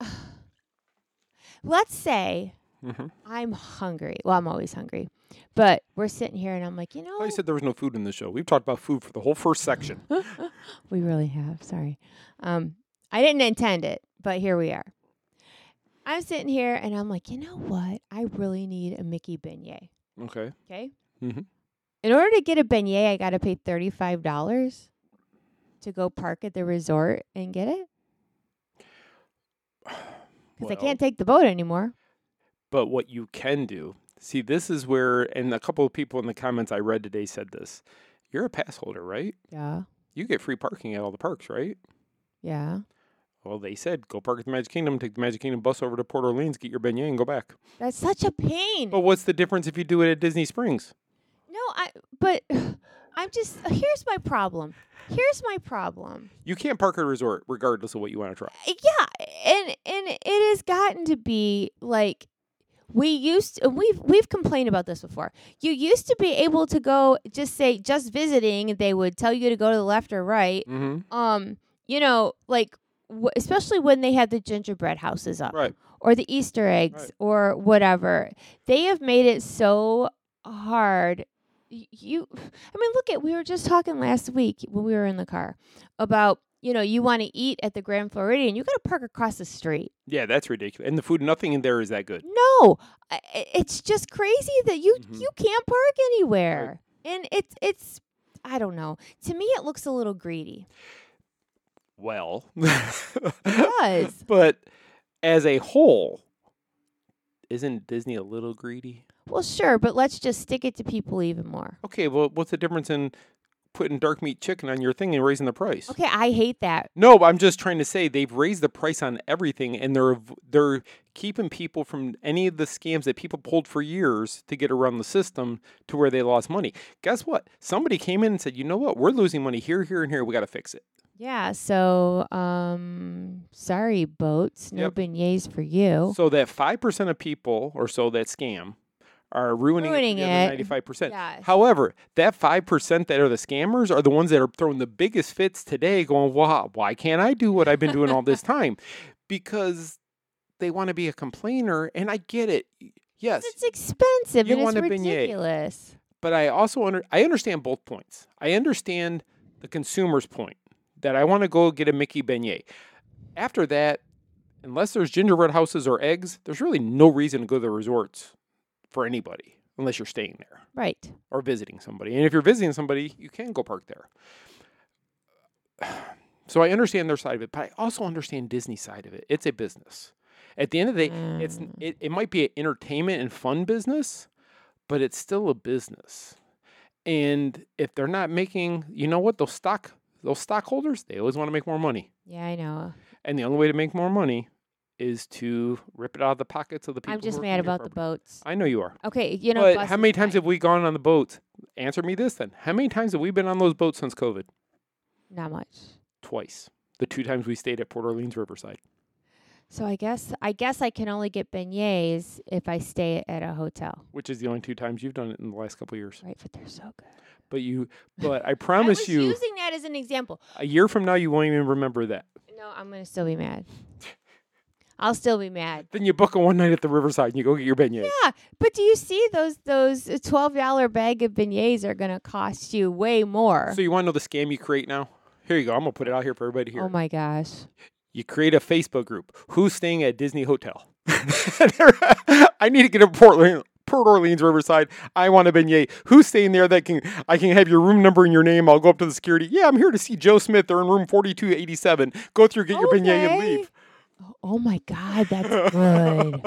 let's say Mm-hmm. I'm hungry. Well, I'm always hungry. But we're sitting here and I'm like, you know. I thought you said there was no food in the show. We've talked about food for the whole first section. We really have. Sorry. Um, I didn't intend it, but here we are. I'm sitting here and I'm like, you know what? I really need a Mickey beignet. Okay. Okay. Mm-hmm. In order to get a beignet, I got to pay thirty-five dollars to go park at the resort and get it. Because I can't take the boat anymore. But what you can do, see, this is where, and a couple of people in the comments I read today said this. You're a pass holder, right? Yeah. You get free parking at all the parks, right? Yeah. Well, they said go park at the Magic Kingdom, take the Magic Kingdom bus over to Port Orleans, get your beignet, and go back. That's such a pain. But what's the difference if you do it at Disney Springs? No, I. But I'm just. Here's my problem. Here's my problem. You can't park at a resort regardless of what you want to try. Yeah, and and it has gotten to be like we used to, we've we've complained about this before. You used to be able to go just say just visiting. They would tell you to go to the left or right. Mm-hmm. Um, you know, like w- especially when they had the gingerbread houses up, Right. or the Easter eggs, Right. or whatever. They have made it so hard. Y- You, I mean, look at we were just talking last week when we were in the car about. You know, you want to eat at the Grand Floridian, you got to park across the street. Yeah, that's ridiculous. And the food, nothing in there is that good. No, I- I- it's just crazy that you Mhm. you can't park anywhere, and it's it's I don't know. To me, it looks a little greedy. Well, It does. But as a whole, isn't Disney a little greedy? Well, sure, but let's just stick it to people even more. Okay, well, what's the difference in putting dark meat chicken on your thing and raising the price. Okay, I hate that. No, but I'm just trying to say they've raised the price on everything, and they're they're keeping people from any of the scams that people pulled for years to get around the system to where they lost money. Guess what? Somebody came in and said, you know what? We're losing money here, here, and here. We got to fix it. Yeah, so um, sorry, boats, no Yep. beignets for you. So that five percent of people or so that scam are ruining, Ruining it for the it. other ninety-five percent. Yes. However, that five percent that are the scammers are the ones that are throwing the biggest fits today going, wow, why can't I do what I've been doing all this time? Because they want to be a complainer, and I get it. Yes. It's expensive You and want it's a beignet. ridiculous. But I also under, I understand both points. I understand the consumer's point that I want to go get a Mickey beignet. After that, unless there's gingerbread houses or eggs, there's really no reason to go to the resorts for anybody unless you're staying there Right. or visiting somebody. And if you're visiting somebody, you can go park there. So I understand their side of it, but I also understand Disney's side of it. It's a business. At the end of the day, it's it, it might be an entertainment and fun business, but it's still a business. And if they're not making, you know what, those stock those stockholders, they always want to make more money. Yeah, I know. And the only way to make more money is to rip it out of the pockets of the people. I'm just who are mad on your about the property. boats. I know you are. Okay, you know, But bus how is many times fine. have we gone on the boats? Answer me this then. How many times have we been on those boats since COVID? Not much. Twice. The two times we stayed at Port Orleans Riverside. So I guess I guess I can only get beignets if I stay at a hotel. Which is the only two times you've done it in the last couple of years. Right, but they're so good. But you, but I I promise was you, using that as an example. a year from now, you won't even remember that. No, I'm gonna still be mad. I'll still be mad. Then you book a one night at the Riverside and you go get your beignet. Yeah, but do you see those those twelve dollar bag of beignets are gonna cost you way more? So you want to know the scam you create now? Here you go. I'm gonna put it out here for everybody to hear. Oh my gosh. You create a Facebook group. Who's staying at Disney Hotel? I need to get a Portland. Port Orleans Riverside. I want a beignet. Who's staying there that can I can have your room number and your name. I'll go up to the security. Yeah, I'm here to see Joe Smith. They're in room forty-two eighty-seven. Go through, get your beignet and Okay. leave. Oh my God, that's good.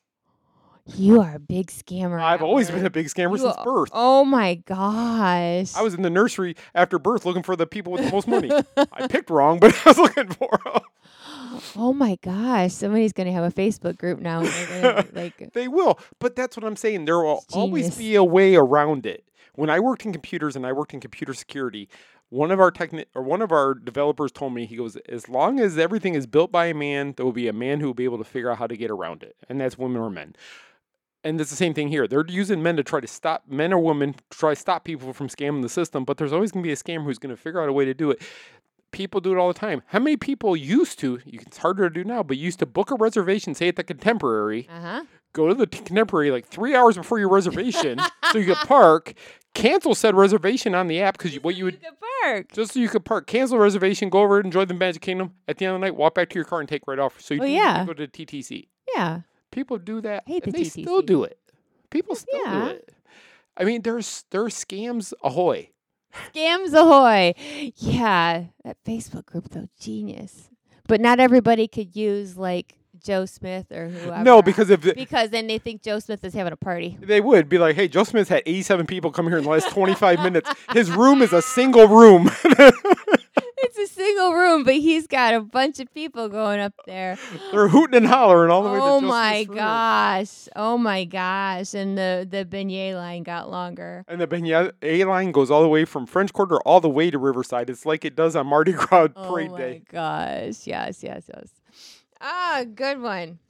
You are a big scammer. I've always been Alan. a big scammer You since are- birth. Oh my gosh. I was in the nursery after birth looking for the people with the most money. I picked wrong, but I was looking for them. Oh my gosh, somebody's gonna have a Facebook group now. and they're gonna, like, They will, but that's what I'm saying. There will always Genius. be a way around it. When I worked in computers and I worked in computer security, one of our techni- or one of our developers told me, he goes, as long as everything is built by a man, there will be a man who will be able to figure out how to get around it, and that's women or men. And it's the same thing here. They're using men to try to stop men or women to try to stop people from scamming the system, but there's always going to be a scammer who's going to figure out a way to do it. People do it all the time. How many people used to, it's harder to do now, but used to book a reservation, say at the Contemporary, uh-huh. go to the t- Contemporary like three hours before your reservation so you could park, cancel said reservation on the app because what you would, You could park. just so you could park, cancel reservation, go over, enjoy the Magic Kingdom. At the end of the night, walk back to your car and take right off. So you Oh, do yeah. go to T T C. Yeah. People do that. Hate and the they T T C. still do it. People still Yeah. do it. I mean, there's there's scams ahoy. Scams ahoy. Yeah. That Facebook group though, genius. But not everybody could use like Joe Smith or whoever. No, because if the- because then they think Joe Smith is having a party. They would be like, hey, Joe Smith had eighty-seven people come here in the last twenty-five minutes. His room is a single room. It's a single room, but he's got a bunch of people going up there. They're hooting and hollering all the way to Oh Joe my Smith's room. gosh. Oh my gosh. And the, the beignet line got longer. And the beignet A line goes all the way from French Quarter all the way to Riverside. It's like it does on Mardi Gras Oh Parade my Day. gosh. Yes, yes, yes. Ah, good one.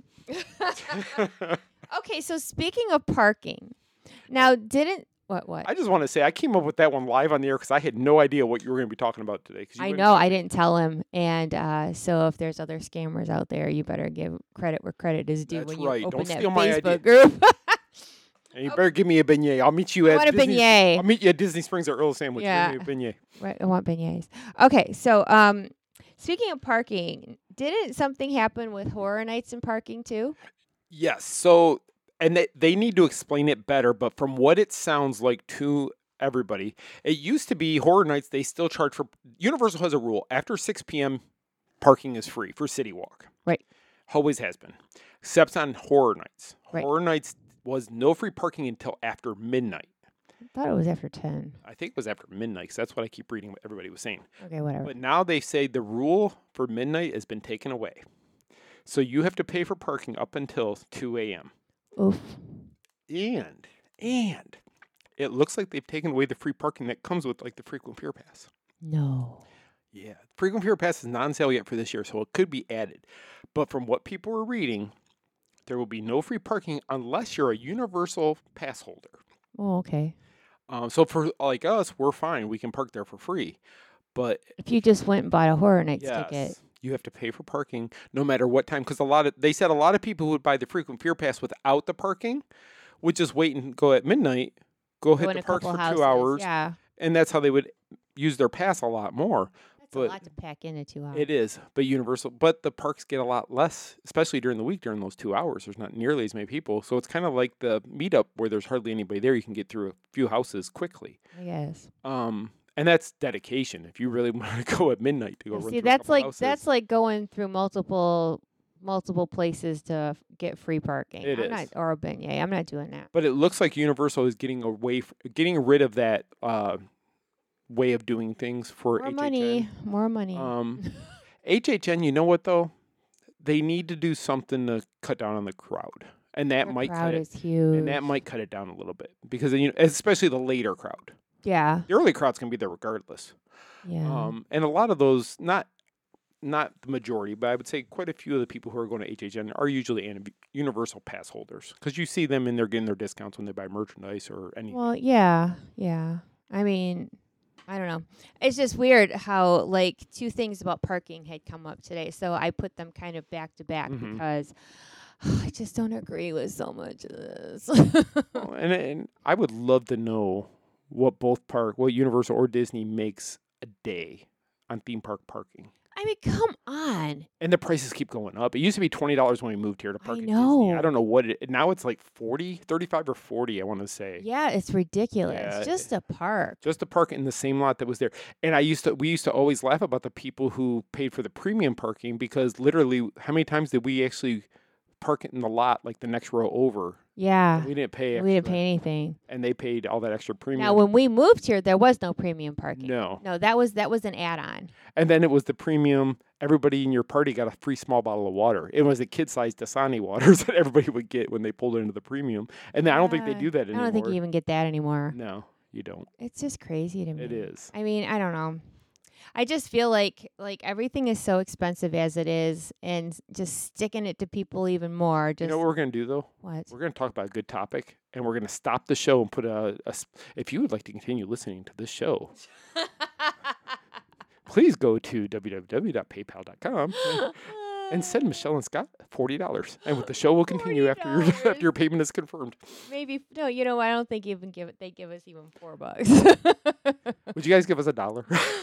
Okay, so speaking of parking, now didn't what what? I just want to say I came up with that one live on the air because I had no idea what you were going to be talking about today. 'cause you I went- know I didn't tell him, and uh, so if there's other scammers out there, you better give credit where credit is due That's when you right. open Don't that steal my idea. Facebook group. And you better give me a beignet. I'll meet you I at want a Disney, beignet. I'll meet you at Disney Springs or Earl Sandwich. Yeah. Give me a beignet. Right, I want beignets. Okay, so um, speaking of parking, didn't something happen with Horror Nights and parking too? Yes. So, and they, they need to explain it better, but from what it sounds like to everybody, it used to be Horror Nights, they still charge for, Universal has a rule, after six p.m., parking is free for City Walk. Right. Always has been, except on Horror Nights. Right. Horror Nights was no free parking until after midnight. I thought it was after ten. I think it was after midnight, because that's what I keep reading what everybody was saying. Okay, whatever. But now they say the rule for midnight has been taken away. So you have to pay for parking up until two a.m. Oof. And, and it looks like they've taken away the free parking that comes with, like, the frequent Pure Pass. No. Yeah. Frequent Pure Pass is not on sale yet for this year, so it could be added. But from what people are reading, there will be no free parking unless you're a universal pass holder. Oh, okay. Um, so for, like us, we're fine. We can park there for free. But if you just went and bought a Horror Nights yes, ticket, you have to pay for parking no matter what time. Because a lot of they said a lot of people who would buy the frequent Pure Pass without the parking would just wait and go at midnight, go, go hit the parks for houses. two hours, yeah, and that's how they would use their pass a lot more. That's but a lot to pack into two hours. It is, but Universal, but the parks get a lot less, especially during the week. During those two hours, there's not nearly as many people, so it's kind of like the meetup where there's hardly anybody there. You can get through a few houses quickly. I guess. Um. And that's dedication. If you really want to go at midnight to go run See, through a that's couple like houses. that's like going through multiple multiple places to f- get free parking. It I'm is. not, or a beignet. I'm not doing that. But it looks like Universal is getting away, f- getting rid of that uh, way of doing things for More H H N. money. More money. Um, H H N, you know what though? They need to do something to cut down on the crowd, and that the might crowd cut is it. huge. And that might cut it down a little bit because you know, especially the later crowd. yeah. The early crowd's gonna be there regardless. Yeah. Um, and a lot of those, not not the majority, but I would say quite a few of the people who are going to H H N are usually an- Universal Pass holders because you see them in there getting their discounts when they buy merchandise or anything. Well, yeah, yeah. I mean, I don't know. It's just weird how like two things about parking had come up today, so I put them kind of back to back Mhm. because I just don't agree with so much of this. Well, and and I would love to know what both park, what Universal or Disney makes a day on theme park parking. I mean, come on. And the prices keep going up. It used to be twenty dollars when we moved here to park I at Disney. know. I don't know what it now it's like forty, thirty-five or forty, I want to say. Yeah, it's ridiculous. Yeah, Just a park. Just to park in the same lot that was there. And I used to we used to always laugh about the people who paid for the premium parking because literally how many times did we actually park it in the lot like the next row over? Yeah. We didn't pay We didn't extra, pay anything. and they paid all that extra premium. Now, when we moved here, there was no premium parking. No. No, that was that was an add-on. And then it was the premium. Everybody in your party got a free small bottle of water. It was a kid-sized Dasani waters that everybody would get when they pulled into the premium. And I don't think they Uh, do that I anymore. don't think you even get that anymore. No, you don't. It's just crazy to me. It is. I mean, I don't know. I just feel like like everything is so expensive as it is, and just sticking it to people even more. Just You know what we're going to do, though? what? We're going to talk about a good topic, and we're going to stop the show and put a, a s- if you would like to continue listening to this show, please go to w w w dot paypal dot com and, and send Michelle and Scott forty dollars. And with the show will continue after your, after your payment is confirmed. Maybe no. You know, I don't think even give it. They give us even four bucks. Would you guys give us a dollar?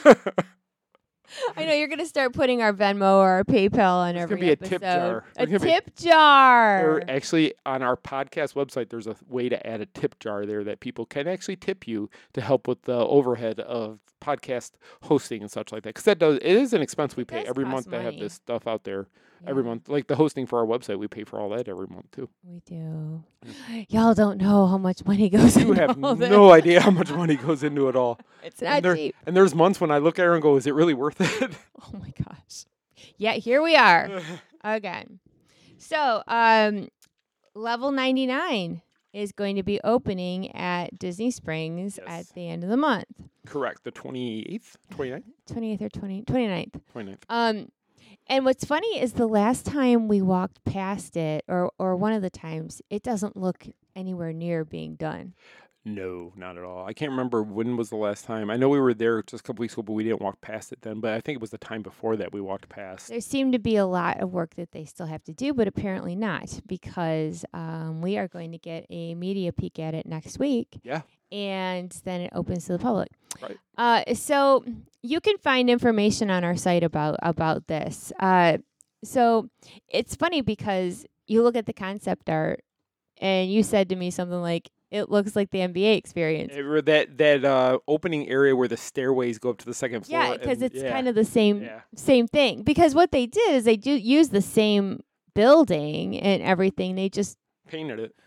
I know you're gonna start putting our Venmo or our PayPal on It's every gonna be a episode. tip jar. A It's gonna be- tip jar. Or actually, on our podcast website, there's a way to add a tip jar there that people can actually tip you to help with the overhead of podcast hosting and such like that. Because that does it is an expense we It pay does every cost month to have money. this stuff out there every Yeah. month. Like the hosting for our website, we pay for all that every month too. We do. Y'all don't know how much money goes You into have all this. no idea how much money goes into it all. It's And, not there- cheap. and there's months when I look at her and go, "Is it really worth it?" Oh my gosh. Yeah, here we are again. So, um, level ninety-nine is going to be opening at Disney Springs Yes. at the end of the month. Correct. The twenty-eighth, twenty-ninth, twenty-eighth or twenty, twenty-ninth. twenty-ninth. Um, and what's funny is the last time we walked past it, or or one of the times, it doesn't look anywhere near being done. No, not at all. I can't remember when was the last time. I know we were there just a couple weeks ago, but we didn't walk past it then. But I think it was the time before that we walked past. There seemed to be a lot of work that they still have to do, but apparently not, because um, we are going to get a media peek at it next week. Yeah. And then it opens to the public. Right. Uh, so you can find information on our site about about this. Uh, so it's funny because you look at the concept art, and you said to me something like, "It looks like the N B A experience." It re- that that uh, opening area where the stairways go up to the second floor. Yeah, because and- it's yeah. kind of the same Yeah. same thing. Because what they did is they do use the same building and everything. They just painted it.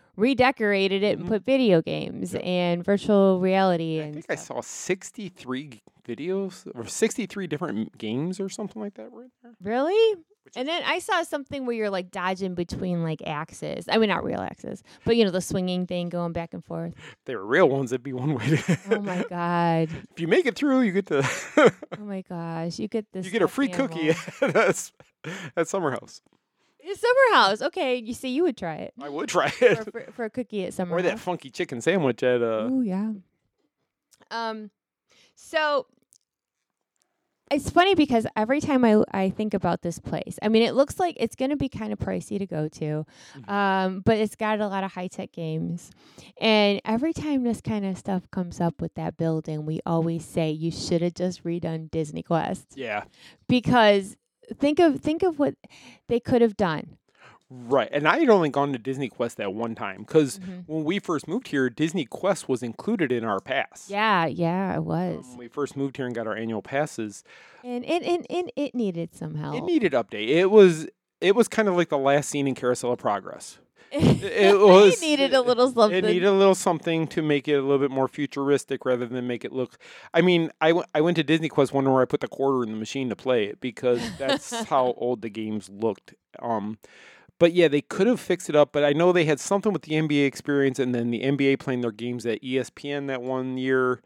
redecorated it and put video games Yep. and virtual reality. I and think I stuff. saw sixty-three g- videos or sixty-three different m- games or something like that right there. Really? And then I saw something where you're like dodging between like axes. I mean, not real axes, but you know, the swinging thing going back and forth. If they were real ones, it'd be one way to. Oh my God. If you make it through, you get to. Oh my gosh. You get this. you get a free cookie at, us- at Summer House. Summer House. Okay. You see, you would try it. I would try For, it. for, for a cookie at Summer Or that House. funky chicken sandwich at. Uh, Oh, yeah. Um, so it's funny because every time I I think about this place, I mean, it looks like it's going to be kind of pricey to go to, Mm-hmm. um, but it's got a lot of high tech games. And every time this kind of stuff comes up with that building, we always say you should have just redone Disney Quest yeah. because think of think of what they could have done. Right. And I had only gone to Disney Quest that one time because Mhm. when we first moved here, Disney Quest was included in our pass. Yeah, yeah, it was, Um, when we first moved here and got our annual passes, and it and, and it needed some help. it needed update. It was it was kind of like the last scene in Carousel of Progress. It was it needed a little something. It needed a little something to make it a little bit more futuristic rather than make it look. I mean, I, w- I went to Disney Quest wondering where I put the quarter in the machine to play it because that's how old the games looked. Um, but yeah, they could have fixed it up. But I know they had something with the N B A experience, and then the N B A playing their games at E S P N that one year.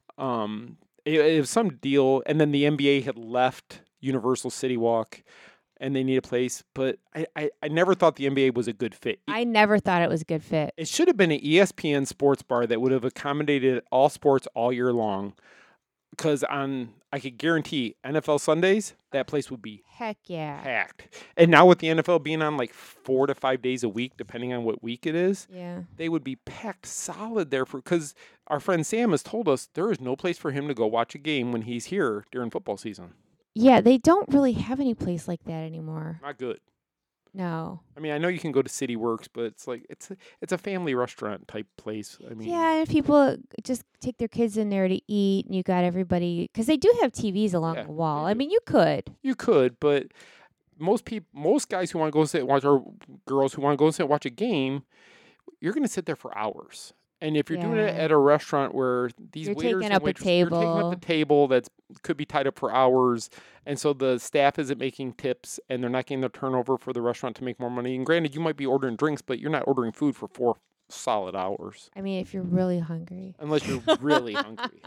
Um, it, it was some deal, and then the N B A had left Universal City Walk. And they need a place, but I, I, I never thought the N B A was a good fit. I never thought it was a good fit. It should have been an E S P N sports bar that would have accommodated all sports all year long. Because on, I could guarantee N F L Sundays, that place would be Heck yeah. packed. And now with the N F L being on like four to five days a week, depending on what week it is, Yeah. they would be packed solid there. For Because our friend Sam has told us there is no place for him to go watch a game when he's here during football season. Yeah, they don't really have any place like that anymore. Not good. No. I mean, I know you can go to City Works, but it's like it's a, it's a family restaurant type place. I mean, Yeah, and people just take their kids in there to eat, and you got everybody because they do have T Vs along Yeah, the wall. they I do. mean, you could. you could, but most people, most guys who want to go sit and watch, or girls who want to go sit and watch a game, you're going to sit there for hours. And if you're doing it Yeah. at a restaurant where these You're waiters taking and up a waitresses, you're taking table. up the table that's could be tied up for hours, and so the staff isn't making tips, and they're not getting the turnover for the restaurant to make more money. And granted, you might be ordering drinks, but you're not ordering food for four solid hours I mean, if you're really hungry. unless you're really hungry.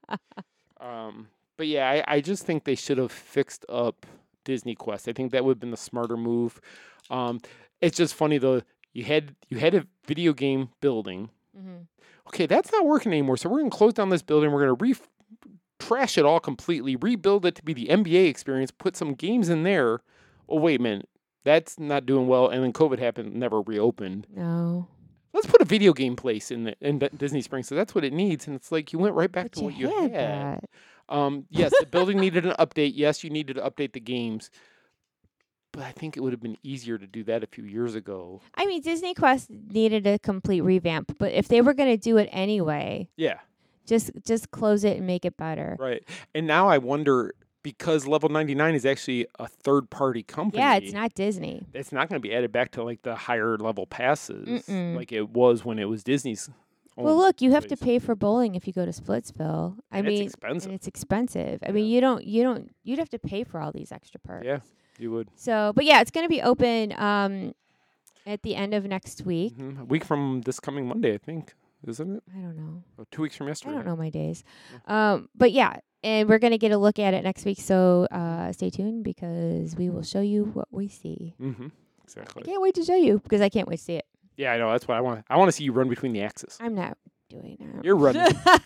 Um, but yeah, I, I just think they should have fixed up Disney Quest. I think that would have been the smarter move. Um, it's just funny though. You had you had a video game building. Mm-hmm. Okay, that's not working anymore. So we're gonna close down this building. We're gonna re trash it all completely, rebuild it to be the N B A experience. Put some games in there. Oh wait a minute, that's not doing well. And then COVID happened, never reopened. No. Let's put a video game place in the, in D- Disney Springs. So that's what it needs. And it's like you went right back But to you what you had had. that. Um, yes, the building needed an update. Yes, you needed to update the games. But I think it would have been easier to do that a few years ago. I mean, Disney Quest needed a complete revamp, but if they were going to do it anyway, Yeah, just just close it and make it better. right. And now I wonder, because Level ninety-nine is actually a third-party company. Yeah, it's not Disney. It's not going to be added back to like the higher level passes Mm-mm. like it was when it was Disney's. Well, own look, you have to place. pay for bowling if you go to Splitsville. I And it's mean, expensive. and it's expensive. I mean, you don't, you don't, you'd have to pay for all these extra perks. Yeah, you would. So, but yeah, it's going to be open um, at the end of next week. Mhm. A week from this coming Monday, I think, isn't it? I don't know. Oh, two weeks from I yesterday. don't know my days. Um, but yeah, and we're going to get a look at it next week. So uh, stay tuned because we will show you what we see. Mm-hmm. I Exactly. can't wait to show you because I can't wait to see it. Yeah, I know. That's what I want. I want to see you run between the axes. I'm not doing that. You're running.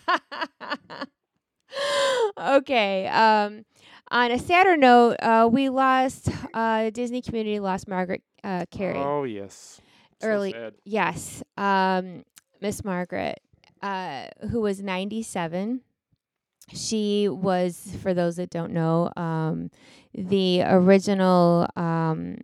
Okay. Um, on a sadder note, uh, we lost uh, Disney Community lost Margaret uh, Carey. Oh yes. So Early, sad. yes. Um, Miss Margaret, uh, who was ninety-seven. She was, for those that don't know, um, the original um,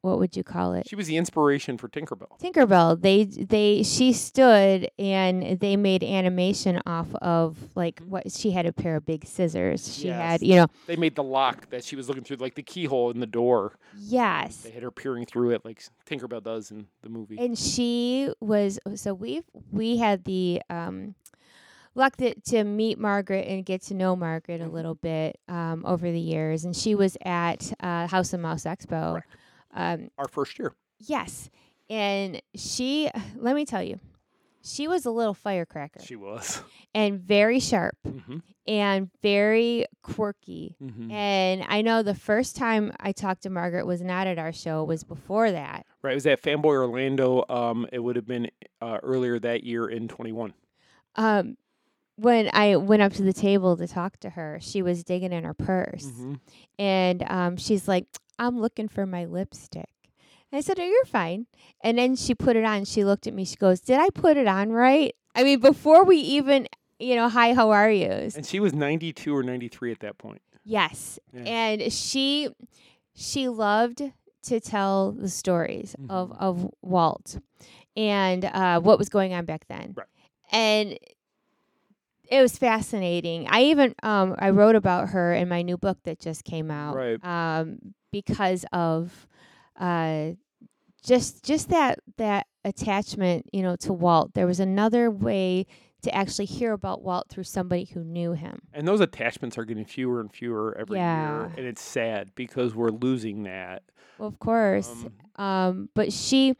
what would you call it? She was the inspiration for Tinkerbell. Tinkerbell. They they she stood and they made animation off of like what she had a pair of big scissors. She Yes. had, you know. They made the lock that she was looking through, like the keyhole in the door. Yes. They had her peering through it like Tinkerbell does in the movie. And she was so we we had the um luck to, to meet Margaret and get to know Margaret a little bit um, over the years, and she was at uh, House and Mouse Expo. Correct. Um, Our first year. yes, and she, let me tell you, she was a little firecracker. She was. And very sharp Mm-hmm. and very quirky. Mm-hmm. And I know the first time I talked to Margaret was not at our show; it was before that. Right. It was at Fanboy Orlando. Um, it would have been uh, earlier that year in twenty-one. Um, when I went up to the table to talk to her, she was digging in her purse. Mm-hmm. And um, she's like, I'm looking for my lipstick. And I said, oh, you're fine. And then she put it on. She looked at me. She goes, did I put it on right? I mean, before we even, you know, hi, how are you? And she was ninety-two or ninety-three at that point. Yes. Yeah. And she she loved to tell the stories Mm-hmm. of, of Walt and uh, what was going on back then. Right. And it was fascinating. I even um, I wrote about her in my new book that just came out. Right. Um, because of uh, just just that that attachment, you know, to Walt. There was another way to actually hear about Walt through somebody who knew him. And those attachments are getting fewer and fewer every Yeah. year. And it's sad because we're losing that. Well, of course. Um, Um, but she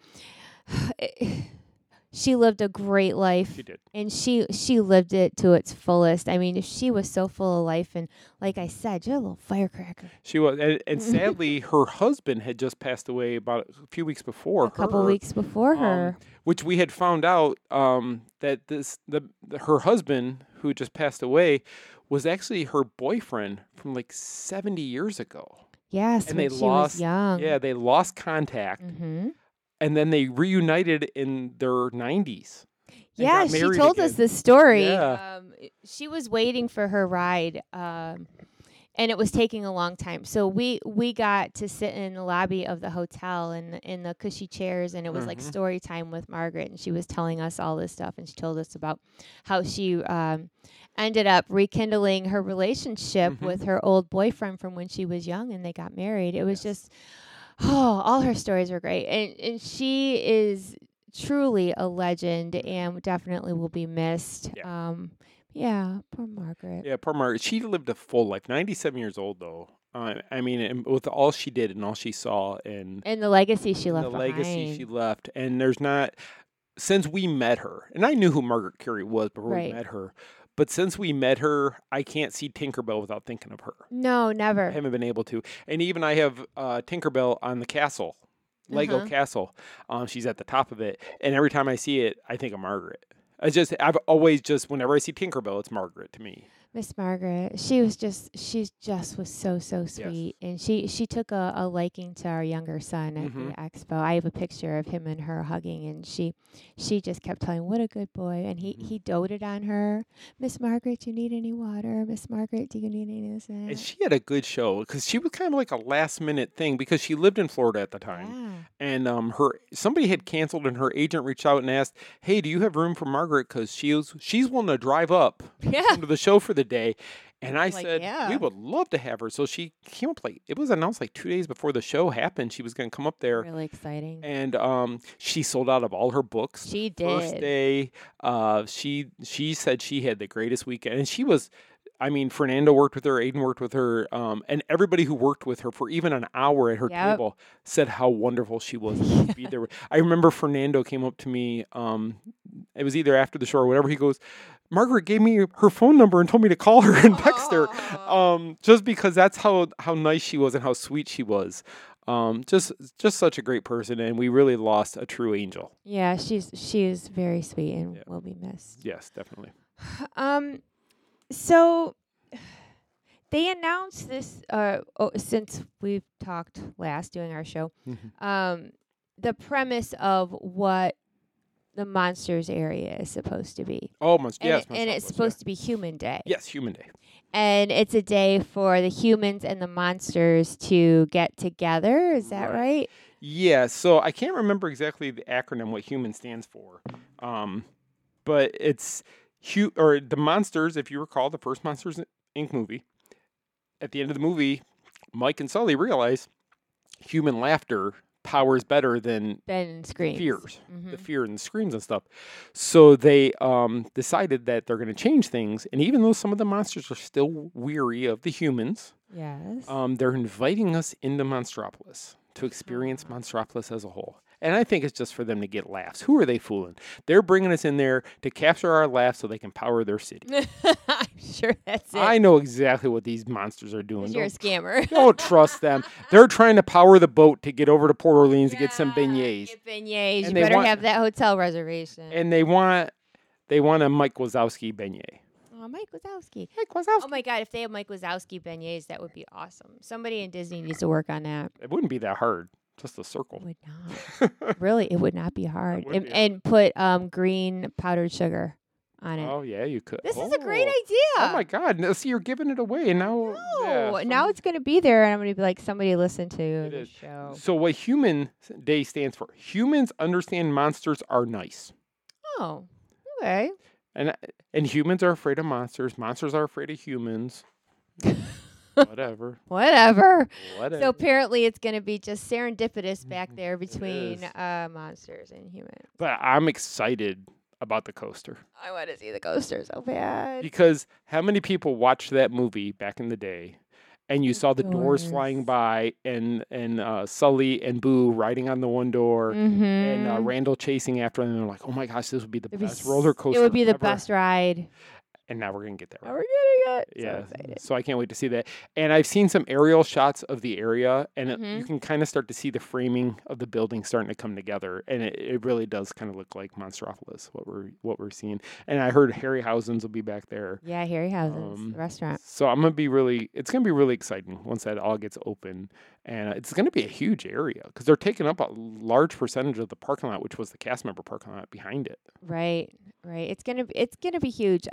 she lived a great life. She did. And she she lived it to its fullest. I mean, she was so full of life, and like I said, you're a little firecracker. She was. And, and sadly, her husband had just passed away about a few weeks before. A couple her. weeks before her. Um, which we had found out um, that this the, the her husband who just passed away was actually her boyfriend from like seventy years ago. Yes, and when they she lost was young. Yeah, they lost contact, Mm-hmm. and then they reunited in their nineties. Yeah, she told us this story. Yeah. Um, she was waiting for her ride, um, and it was taking a long time. So we we got to sit in the lobby of the hotel in in the cushy chairs, and it was like Mhm. story time with Margaret, and she was telling us all this stuff, and she told us about how she um, ended up rekindling her relationship Mhm. with her old boyfriend from when she was young, and they got married. It was just, oh, all her stories were great, and and she is truly a legend and definitely will be missed. Yeah. Um, yeah, poor Margaret. Yeah, poor Margaret. She lived a full life. ninety-seven years old, though. Uh, I mean, and with all she did and all she saw, and And the legacy she left the behind. legacy she left, and there's not since we met her, and I knew who Margaret Carey was before Right. we met her, but since we met her, I can't see Tinkerbell without thinking of her. No, I never. haven't been able to, and even I have uh, Tinkerbell on the castle, Lego Uh-huh. castle. Um, she's at the top of it, and every time I see it, I think of Margaret. I just, I've always just, whenever I see Tinkerbell, it's Margaret to me. Miss Margaret, she was just, she just was so, so sweet. And she, she took a, a liking to our younger son at Mhm. the expo. I have a picture of him and her hugging, and she, she just kept telling, what a good boy. And he, Mhm. he doted on her. Miss Margaret, do you need any water? Miss Margaret, do you need any of this? and And that?" she had a good show because she was kind of like a last minute thing because she lived in Florida at the time. Yeah. And um, her somebody had canceled, and her agent reached out and asked, "Hey, do you have room for Margaret? Because she's she's willing to drive up Yeah. to the show for the day." And I Like, said, yeah. "We would love to have her." So she came up like it was announced like two days before the show happened. She was going to come up there, Really exciting. and um, she sold out of all her books. She First did. day, uh, she she said she had the greatest weekend, and she was. I mean, Fernando worked with her, Aiden worked with her, um, and everybody who worked with her for even an hour at her Yep. table said how wonderful she was to be there. I remember Fernando came up to me. Um, it was either after the show or whatever. He goes, "Margaret gave me her phone number and told me to call her and text her," um, just because that's how how nice she was and how sweet she was. Um, just just such a great person, and we really lost a true angel. Yeah, she's she is very sweet and Yeah. will be missed. Yes, definitely. Um, so they announced this. Uh, oh, since we've talked last doing our show, Mhm. um, the premise of what the monsters area is supposed to be, Oh, my, and, yes, it- my and son it's was, supposed to be Human Day, yeah. Yes, Human Day. and it's a day for the humans and the monsters to get together. Is that Right. right? Yeah, so I can't remember exactly the acronym what human stands for, um, but it's hu- or the monsters. If you recall the first Monsters Incorporated movie, at the end of the movie, Mike and Sully realize human laughter powers better than Ben screams. fears, Mhm. the fear and screams and stuff. So they um, decided that they're going to change things, and even though some of the monsters are still weary of the humans, Yes. um, they're inviting us into Monstropolis to experience Monstropolis as a whole. And I think it's just for them to get laughs. Who are they fooling? They're bringing us in there to capture our laughs so they can power their city. I'm sure that's it. I know exactly what these monsters are doing. 'Cause you're a Don't, scammer. don't trust them. They're trying to power the boat to get over to Port Orleans to get some beignets. Get beignets. And You they better want- have that hotel reservation. And they want they want a Mike Wazowski beignet. Oh, Mike Wazowski. Mike Wazowski. Oh my God! If they have Mike Wazowski beignets, that would be awesome. Somebody in Disney needs to work on that. It wouldn't be that hard. Just a circle. Would not. Really, it would not be hard. wouldn't And, be and put um, green powdered sugar on it. Oh yeah, you could. This oh. is a great idea. Oh my God! Now, see, you're giving it away, and now. No, yeah, now some- it's going to be there, and I'm going to be like, somebody listen to It the is. show. So what Human Day stands for? Humans understand monsters are nice, Oh, okay. and and humans are afraid of monsters. Monsters are afraid of humans. Whatever. Whatever. Whatever. So apparently, it's going to be just serendipitous back Mhm. there It between is. uh, monsters and humans. But I'm excited about the coaster I want to see the coaster so bad. because how many people watched that movie back in the day, and you saw the doors flying Doors. by, and and uh, Sully and Boo riding on the one door, Mm-hmm. and uh, Randall chasing after them, and they're like, "Oh my gosh, this would be the It'd be best s- roller coaster." It would be the ever." best ride. And now we're gonna get that. Now Right. we're getting it. So Yeah, excited. so I can't wait to see that. And I've seen some aerial shots of the area, and it, Mhm. you can kind of start to see the framing of the building starting to come together, and it, it really does kind of look like Monstropolis what we're what we're seeing. And I heard Harryhausen's will be back there, Yeah, Harryhausen's Um, the restaurant. so I'm gonna be really. It's gonna be really exciting once that all gets open, and it's gonna be a huge area because they're taking up a large percentage of the parking lot, which was the cast member parking lot behind it. Right, right. It's gonna be it's gonna be huge.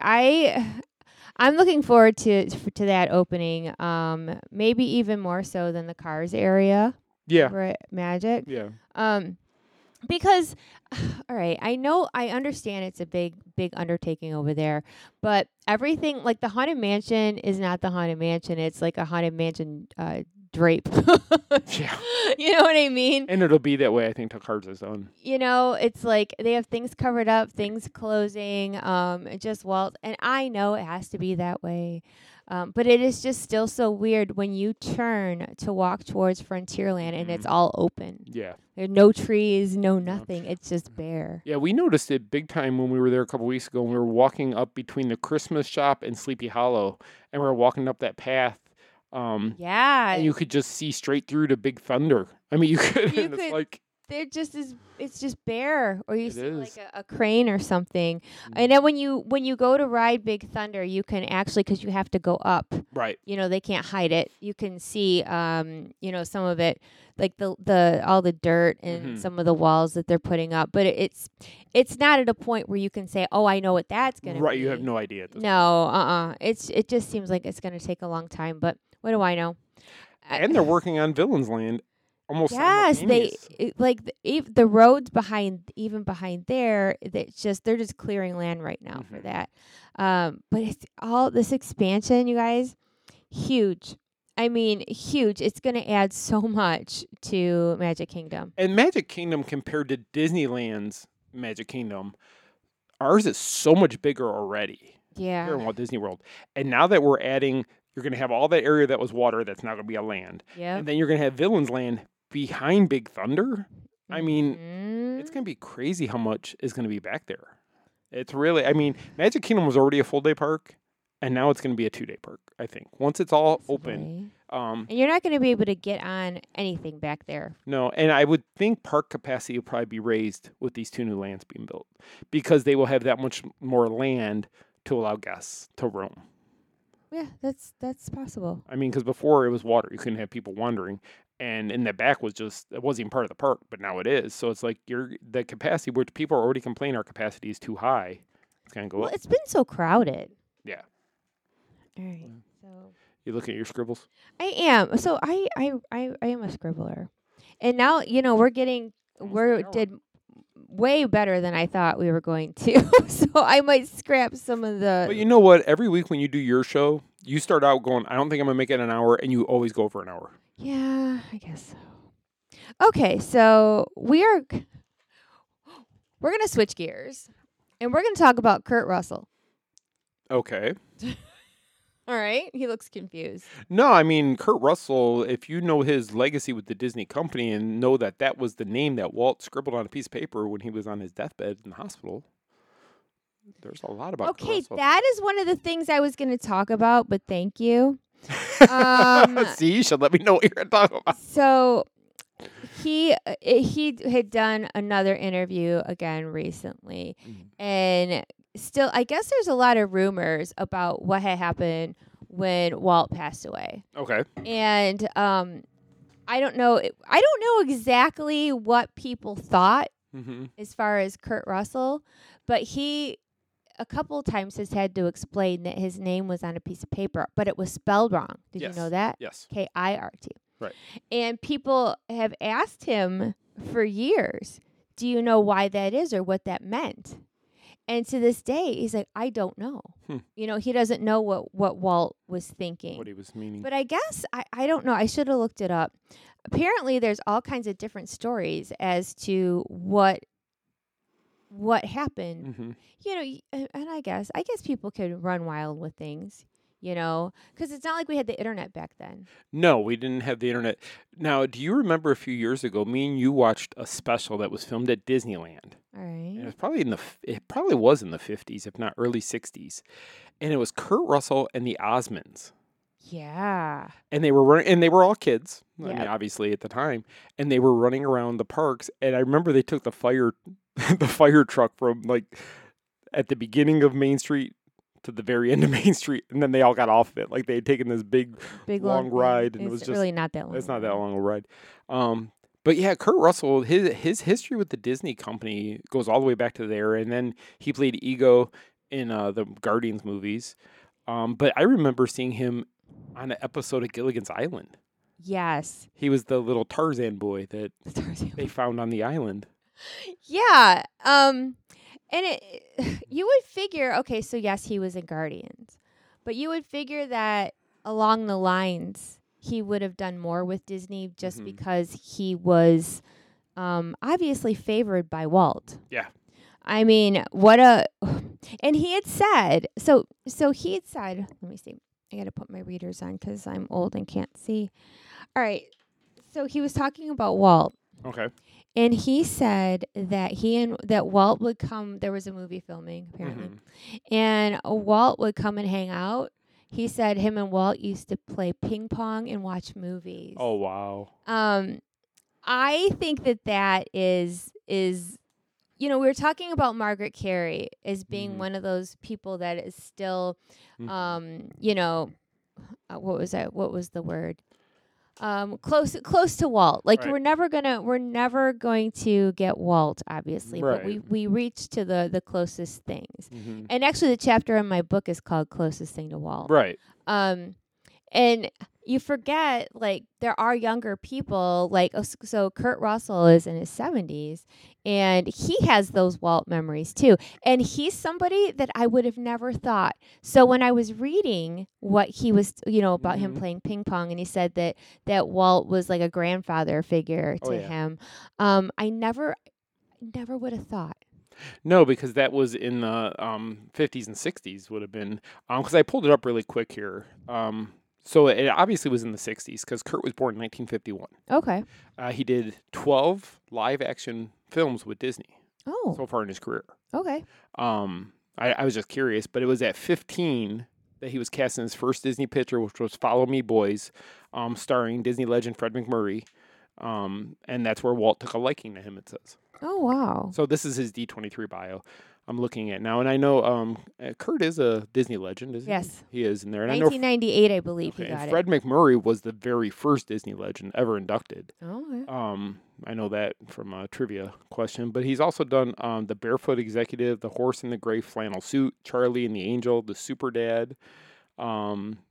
I I'm looking forward to to that opening. Um, maybe even more so than the Cars area Yeah, over at Magic. yeah. Um, because, all right, I know, I understand it's a big, big undertaking over there, but everything, like the Haunted Mansion is not the Haunted Mansion. It's like a Haunted Mansion uh, drape. Yeah. You know what I mean? And it'll be that way, I think, till Cars is done. You know, it's like they have things covered up, things closing, um, it just walls. And I know it has to be that way. Um, but it is just still so weird when you turn to walk towards Frontierland and it's all open. Yeah. There's no trees, no nothing. It's just bare. Yeah, we noticed it big time when we were there a couple weeks ago. When we were walking up between the Christmas shop and Sleepy Hollow, and we were walking up that path. Um, Yeah. and you could just see straight through to Big Thunder. I mean, you could. You and it's could- like They're just as it's just bare, or you It see is. like a, a crane or something. And then when you when you go to ride Big Thunder, you can actually, because you have to go up. right. You know, they can't hide it. You can see, um, you know, some of it, like the the all the dirt and Mhm. some of the walls that they're putting up. But it, it's it's not at a point where you can say, oh, I know what that's gonna Right. be. You have no idea. At this No, uh, uh It's it just seems like it's gonna take a long time. But what do I know? I- And they're working on Villains Land almost Yes, they simultaneous. it, like the, ev- the roads behind, even behind there. It's just they're just clearing land right now for Mhm. that. Um, but it's all this expansion, you guys, huge. I mean, huge. It's going to add so much to Magic Kingdom. And Magic Kingdom compared to Disneyland's Magic Kingdom, ours is so much bigger already here in Yeah, Walt Disney World. And now that we're adding, you're going to have all that area that was water that's now going to be a land. yeah. And then you're going to have Villains Land behind Big Thunder. I mean, Mm-hmm. it's going to be crazy how much is going to be back there. It's really, I mean, Magic Kingdom was already a full day park, and now it's going to be a two day park, I think. Once it's all open. Um, And you're not going to be able to get on anything back there. no, and I would think park capacity will probably be raised with these two new lands being built because they will have that much more land to allow guests to roam. Yeah, that's that's possible. I mean, because before it was water, you couldn't have people wandering, and in the back was just it wasn't even part of the park, but now it is. So it's like you're the capacity, which people are already complaining our capacity is too high. It's gonna go Well, up. it's been so crowded. Yeah, All right, so. you looking at your scribbles? I am. So I, I, I, I am a scribbler. And now, you know, we're getting, we're did way better than I thought we were going to. So I might scrap some of the. But you know what? Every week when you do your show, you start out going, I don't think I'm going to make it an hour, and you always go for an hour. Yeah, I guess so. Okay, so we are, we're going to switch gears, and we're going to talk about Kurt Russell. Okay. All right. He looks confused. No, I mean, Kurt Russell, if you know his legacy with the Disney company and know that that was the name that Walt scribbled on a piece of paper when he was on his deathbed in the hospital, there's a lot about Okay, Kurt Russell. that is one of the things I was going to talk about, but thank you. Um, See, you should let me know what you're going to talk about. So he uh, he had done another interview again recently, mm-hmm. and still, I guess there's a lot of rumors about what had happened when Walt passed away. Okay. And um, I don't know. I don't know exactly what people thought mm-hmm. as far as Kurt Russell, but he a couple times has had to explain that his name was on a piece of paper, but it was spelled wrong. Did yes. you know that? Yes. K I R T. Right. And people have asked him for years, do you know why that is or what that meant? And to this day, he's like, I don't know. Hmm. You know, he doesn't know what, what Walt was thinking. What he was meaning. But I guess, I, I don't know. I should have looked it up. Apparently, there's all kinds of different stories as to what what happened. Mm-hmm. You know, y- and I guess, I guess people could run wild with things. You know, because it's not like we had the internet back then. No, we didn't have the internet. Now, do you remember a few years ago, me and you watched a special that was filmed at Disneyland? All right. And it was probably in the it probably was in the fifties, if not early sixties, and it was Kurt Russell and the Osmonds. Yeah. And they were running, and they were all kids. I Yep. mean, obviously at the time, and they were running around the parks. And I remember they took the fire, the fire truck from like at the beginning of Main Street to the very end of Main Street, and then they all got off of it. Like they had taken this big, Big long, long ride, and it's it was just really not that long. It's not that long a ride. Um, but yeah, Kurt Russell, his his history with the Disney company goes all the way back to there, and then he played Ego in uh, the Guardians movies. Um, but I remember seeing him on an episode of Gilligan's Island. Yes. He was the little Tarzan boy that The Tarzan they found on the island. Yeah. Um, and it, you would figure, okay, so yes, he was in Guardians, but you would figure that along the lines, he would have done more with Disney just Mhm. because he was um, obviously favored by Walt. Yeah. I mean, what a, and he had said, so, so he had said, let me see, I got to put my readers on because I'm old and can't see. All right. So he was talking about Walt. Okay. And he said that he and that Walt would come. There was a movie filming apparently, Mhm. and Walt would come and hang out. He said him and Walt used to play ping pong and watch movies. Oh wow. Um, I think that that is is, you know, we were talking about Margaret Carey as being Mhm. one of those people that is still, Mhm. um, you know, uh, what was that? What was the word? Um, close, close to Walt. Like Right. we're never gonna, we're never going to get Walt, obviously, but we Right. we reach to the the closest things. Mhm. And actually, the chapter in my book is called "Closest Thing to Walt." Right. Um, and you forget, like, there are younger people, like, uh, s- so Kurt Russell is in his seventies, and he has those Walt memories, too. And he's somebody that I would have never thought. So when I was reading what he was, you know, about him Mhm. playing ping pong, and he said that, that Walt was like a grandfather figure Oh, to yeah. him, um, I never, never would have thought. No, because that was in the um, fifties and sixties would have been, because I pulled it up really quick here. Um, so it obviously was in the sixties because Kurt was born in nineteen fifty-one. Okay. Uh, he did twelve live action films with Disney Oh, so far in his career. okay. Um, I, I was just curious, but it was at fifteen that he was cast in his first Disney picture, which was Follow Me Boys, um, starring Disney legend Fred MacMurray. Um, and that's where Walt took a liking to him, it says. Oh, wow. So this is his D twenty-three bio I'm looking at now. And I know um, uh, Kurt is a Disney legend, isn't Yes. he? He is in there. And I know nineteen ninety-eight, I believe okay, he and got Fred MacMurray was the very first Disney legend ever inducted. it. Oh, okay. Um, I know that from a trivia question, but he's also done um, the Barefoot Executive, the Horse in the Gray Flannel Suit, Charlie and the Angel, the Super Dad, um,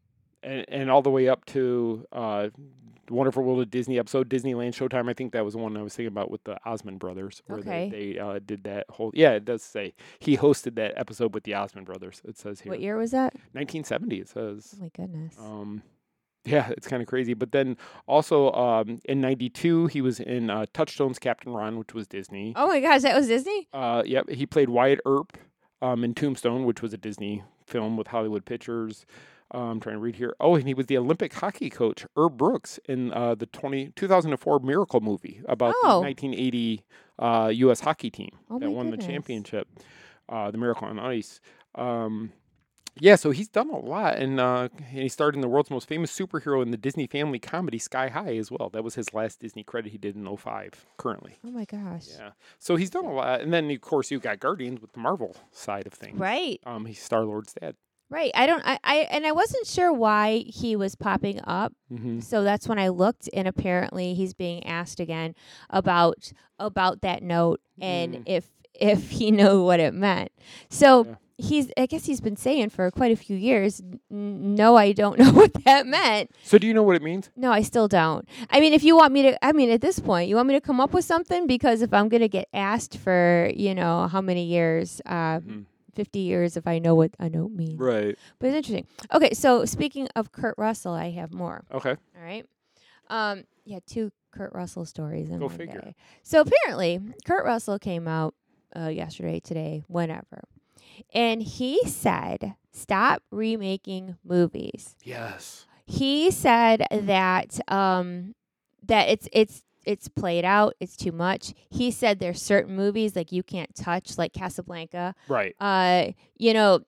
and, and all the way up to uh, the Wonderful World of Disney episode, Disneyland Showtime. I think that was the one I was thinking about with the Osmond brothers. Where Okay. They, they uh, did that whole. Yeah, it does say he hosted that episode with the Osmond brothers. It says here. What year was that? nineteen seventy. It says. Oh my goodness. Um, yeah, it's kind of crazy. But then also um, in ninety-two, he was in uh, Touchstone's Captain Ron, which was Disney. Oh my gosh, that was Disney? Uh, yep, he played Wyatt Earp um, in Tombstone, which was a Disney film with Hollywood Pictures. Uh, I'm trying to read here. Oh, and he was the Olympic hockey coach, Herb Brooks, in uh, the twenty, two thousand four Miracle movie about Oh. the nineteen eighty uh, U S hockey team Oh that my won goodness. the championship, uh, the Miracle on Ice. Um, yeah, so he's done a lot, and, uh, and he starred in the world's most famous superhero in the Disney family comedy Sky High as well. That was his last Disney credit he did in oh five, currently. Oh my gosh. Yeah, so he's done a lot, and then of course you've got Guardians with the Marvel side of things. Right. Um, he's Star Lord's dad. Right. I don't I, I and I wasn't sure why he was popping up. Mm-hmm. So that's when I looked, and apparently he's being asked again about about that note and Mm. if if he knew what it meant. So Yeah. he's I guess he's been saying for quite a few years, "N- no, I don't know what that meant. So do you know what it means? No, I still don't. I mean, if you want me to, I mean, at this point, you want me to come up with something? Because if I'm going to get asked for, you know, how many years, uh, Mhm. fifty years, if I know what a note means. Right. But it's interesting. Okay, so speaking of Kurt Russell, I have more. Okay. All right. Um, yeah, two Kurt Russell stories in Go one figure. day. So apparently, Kurt Russell came out uh, yesterday, today, whenever, and he said, "Stop remaking movies." Yes. He said that um, that it's it's it's played out. It's too much. He said there's certain movies like you can't touch, like Casablanca. Right. Uh, you know,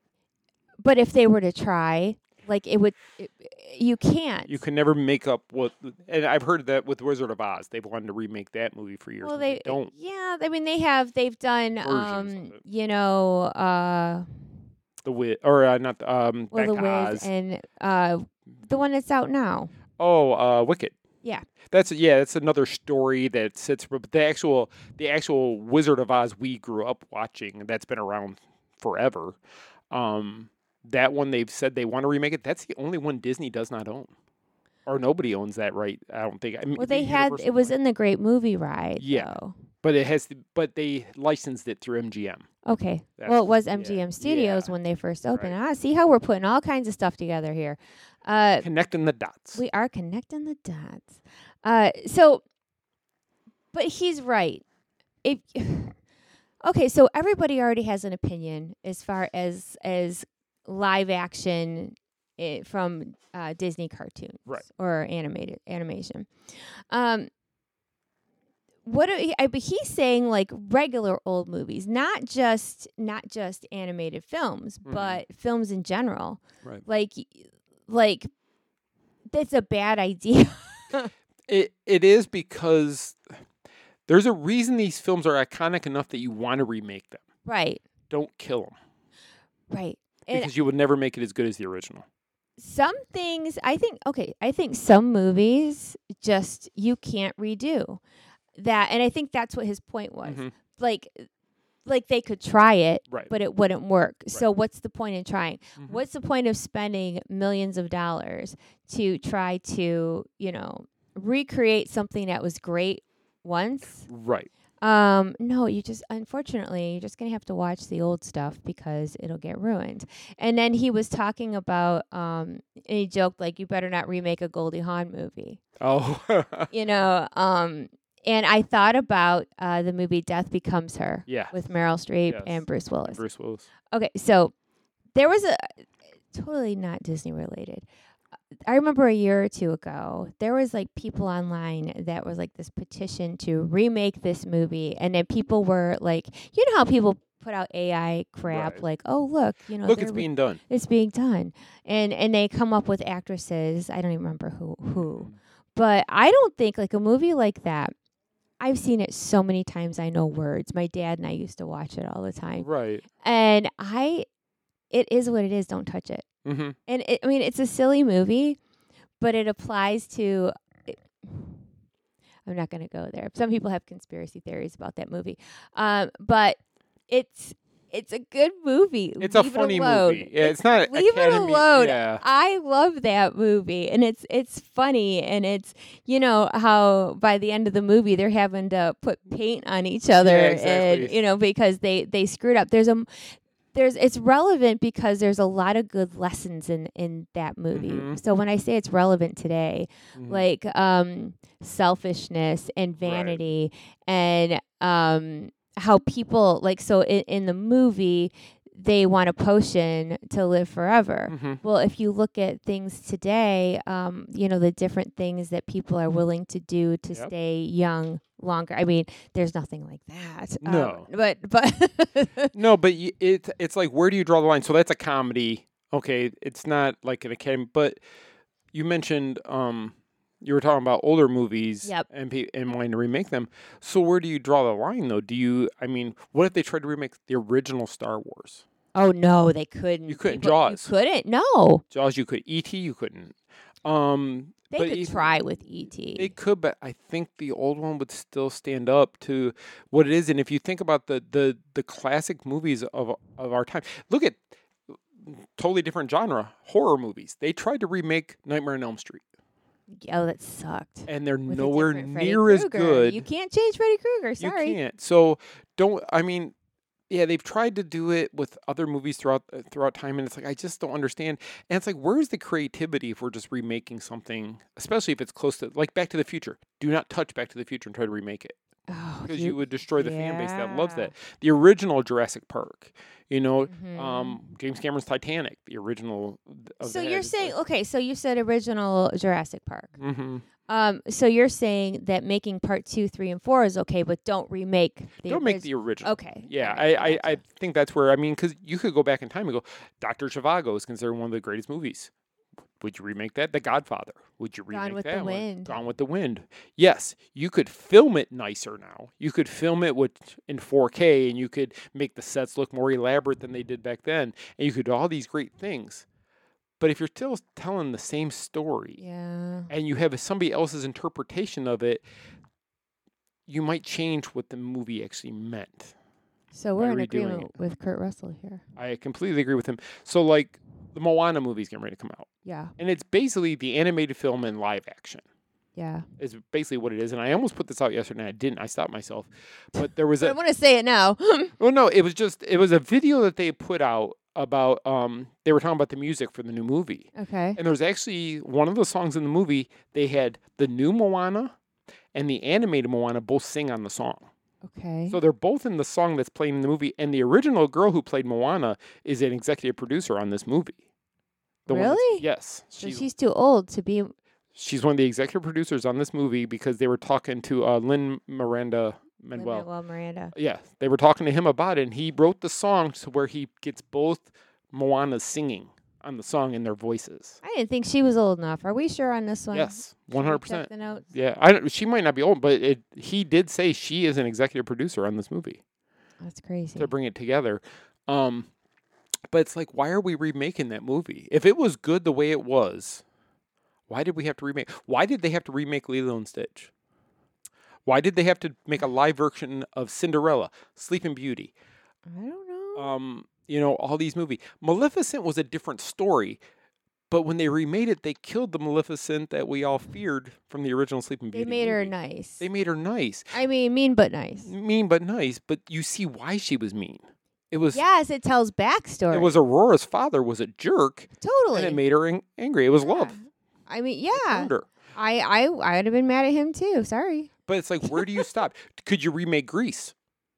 but if they were to try, like it would, it, you can't. You can never make up what, and I've heard that with Wizard of Oz, they've wanted to remake that movie for years. Well, and they, don't. Yeah, I mean they have. They've done. Versions Um, of it. you know, uh, The Wiz, or uh, not the, um, well, back the to Wiz Oz. and uh, the one that's out now. Oh, uh, Wicked. Yeah. That's yeah. That's another story that sits. But the actual, the actual Wizard of Oz we grew up watching. That's been around forever. Um, that one they've said they want to remake it. That's the only one Disney does not own, or nobody owns that right. I don't think. I mean, Well, they had. Universal It was might. in the Great Movie Ride. Yeah. Though. But it has. To, but they licensed it through M G M. Okay. That's- Well, it was yeah, M G M Studios yeah. when they first opened. Right. Ah, see how we're putting all kinds of stuff together here. Uh, Connecting the dots. we are connecting the dots. Uh, so, but he's right. If okay, so everybody already has an opinion as far as as live action eh, from uh, Disney cartoons, Right. or animated animation. Um, what are he, I, but he's saying like regular old movies, not just not just animated films, Mhm. but films in general. Right. Like, like that's a bad idea. It it is because there's a reason these films are iconic enough that you want to remake them. Right, Don't kill them right. And because you would never make it as good as the original. some things, I think, okay, I think some movies just you can't redo that, and I think that's what his point was. Mhm. Like, like they could try it, Right. but it wouldn't work. So what's the point in trying? Mhm. What's the point of spending millions of dollars to try to, you know, recreate something that was great once? Right. Um, no, you just, unfortunately, you're just going to have to watch the old stuff because it'll get ruined. And then he was talking about, um, and he joked, like, you better not remake a Goldie Hawn movie, Oh. you know? Um, and I thought about uh, the movie Death Becomes Her Yeah. with Meryl Streep Yes. and Bruce Willis. Bruce Willis. Okay, so there was a, totally not Disney related. I remember a year or two ago, there was like people online that was like this petition to remake this movie, and then people were like, you know how people put out A I crap, Right. like, oh look, you know, Look, they're it's re- being done. it's being done, and and they come up with actresses. I don't even remember who who, but I don't think like a movie like that. I've seen it so many times. I know words. My dad and I used to watch it all the time, Right. and I, it is what it is. Don't touch it. Mm-hmm. And it, I mean, it's a silly movie, but it applies to. It, I'm not going to go there. Some people have conspiracy theories about that movie, um, but it's It's a good movie. It's Leave a it funny alone. movie. Yeah, it's not Leave Academy- it alone. yeah. I love that movie, and it's it's funny, and it's you know how by the end of the movie they're having to put paint on each other, Yeah, exactly. and you know because they they screwed up. There's a there's it's relevant because there's a lot of good lessons in in that movie. Mhm. So when I say it's relevant today, Mhm. like um selfishness and vanity and um how people like so in, in the movie they want a potion to live forever. Mhm. Well, if you look at things today, um, you know, the different things that people are willing to do to Yep. stay young longer. I mean, there's nothing like that. Um, No. but but No, but y- it it's like where do you draw the line? So that's a comedy. Okay, it's not like an Academy. But you mentioned um, you were talking about older movies Yep. and pe- and wanting to remake them. So where do you draw the line though? Do you? I mean, what if they tried to remake the original Star Wars? oh no, they couldn't. You couldn't. People- Jaws. You couldn't. No, Jaws, you could. E T, you couldn't. Um, they but could even- try with E T. They could, but I think the old one would still stand up to what it is. And if you think about the the the classic movies of of our time, look at totally different genre horror movies. They tried to remake Nightmare on Elm Street, Oh, that sucked. and they're With a nowhere different Freddy near as Krueger. good. You can't change Freddy Krueger. You Sorry. can't. So don't. I mean. Yeah, they've tried to do it with other movies throughout uh, throughout time, and it's like I just don't understand. And it's like, where's the creativity if we're just remaking something, especially if it's close to like Back to the Future? Do not touch Back to the Future and try to remake it Oh, because you, would destroy the fan base that loves yeah. that. The original Jurassic Park, you know, Mhm. um, James Cameron's Titanic, the original. Of So that, you're it's saying like- okay? So you said original Jurassic Park. Mhm. Um, so you're saying that making part two, three, and four is okay, but don't remake. The Don't make orig- the original. Okay. Yeah, alright, I, I, I gotcha. think that's where I mean, because you could go back in time and go, Doctor Zhivago is considered one of the greatest movies. Would you remake that? The Godfather. Would you remake Gone with the that one? Wind. Gone with the Wind. Yes, you could film it nicer now. You could film it with in four K, and you could make the sets look more elaborate than they did back then, and you could do all these great things. But if you're still telling the same story, Yeah. and you have somebody else's interpretation of it, you might change what the movie actually meant. So by we're in redoing agreement it. with Kurt Russell here. I completely agree with him. So, like, the Moana movie's getting ready to come out. Yeah. And it's basically the animated film in live action. Yeah. Is basically what it is. And I almost put this out yesterday, and I didn't. I stopped myself. But there was But I a... want to say it now. Well, no, it was just... It was a video that they put out about... um. They were talking about the music for the new movie. Okay. And there was actually one of the songs in the movie, they had the new Moana and the animated Moana both sing on the song. Okay. So they're both in the song that's playing in the movie, and the original girl who played Moana is an executive producer on this movie. The one that's- Really? yes. So She's, she's too old to be. she's one of the executive producers on this movie because they were talking to uh, Lin Miranda Manuel. Well, Miranda. Yeah, they were talking to him about it, and he wrote the song to where he gets both Moanas singing on the song in their voices. I didn't think she was old enough. Are we sure on this one? Yes, Should one we hundred check percent. the notes. Yeah, I don't, she might not be old, but it, he did say she is an executive producer on this movie That's crazy. to bring it together. Um, but it's like, why are we remaking that movie? If it was good the way it was, why did we have to remake? Why did they have to remake Lilo and Stitch? Why did they have to make a live version of Cinderella, Sleeping Beauty? I don't know. Um, you know, all these movies. Maleficent was a different story, but when they remade it, they killed the Maleficent that we all feared from the original Sleeping They Beauty. made her movie. nice. They made her nice. I mean, mean but nice. Mean but nice, but you see why she was mean. It was Yes, it tells backstory. it was Aurora's father was a jerk, totally. and it made her ang- angry. It was Yeah. love. I mean, It yeah. turned her. I I I would have been mad at him too. Sorry. But it's like, where do you stop? Could you remake Grease?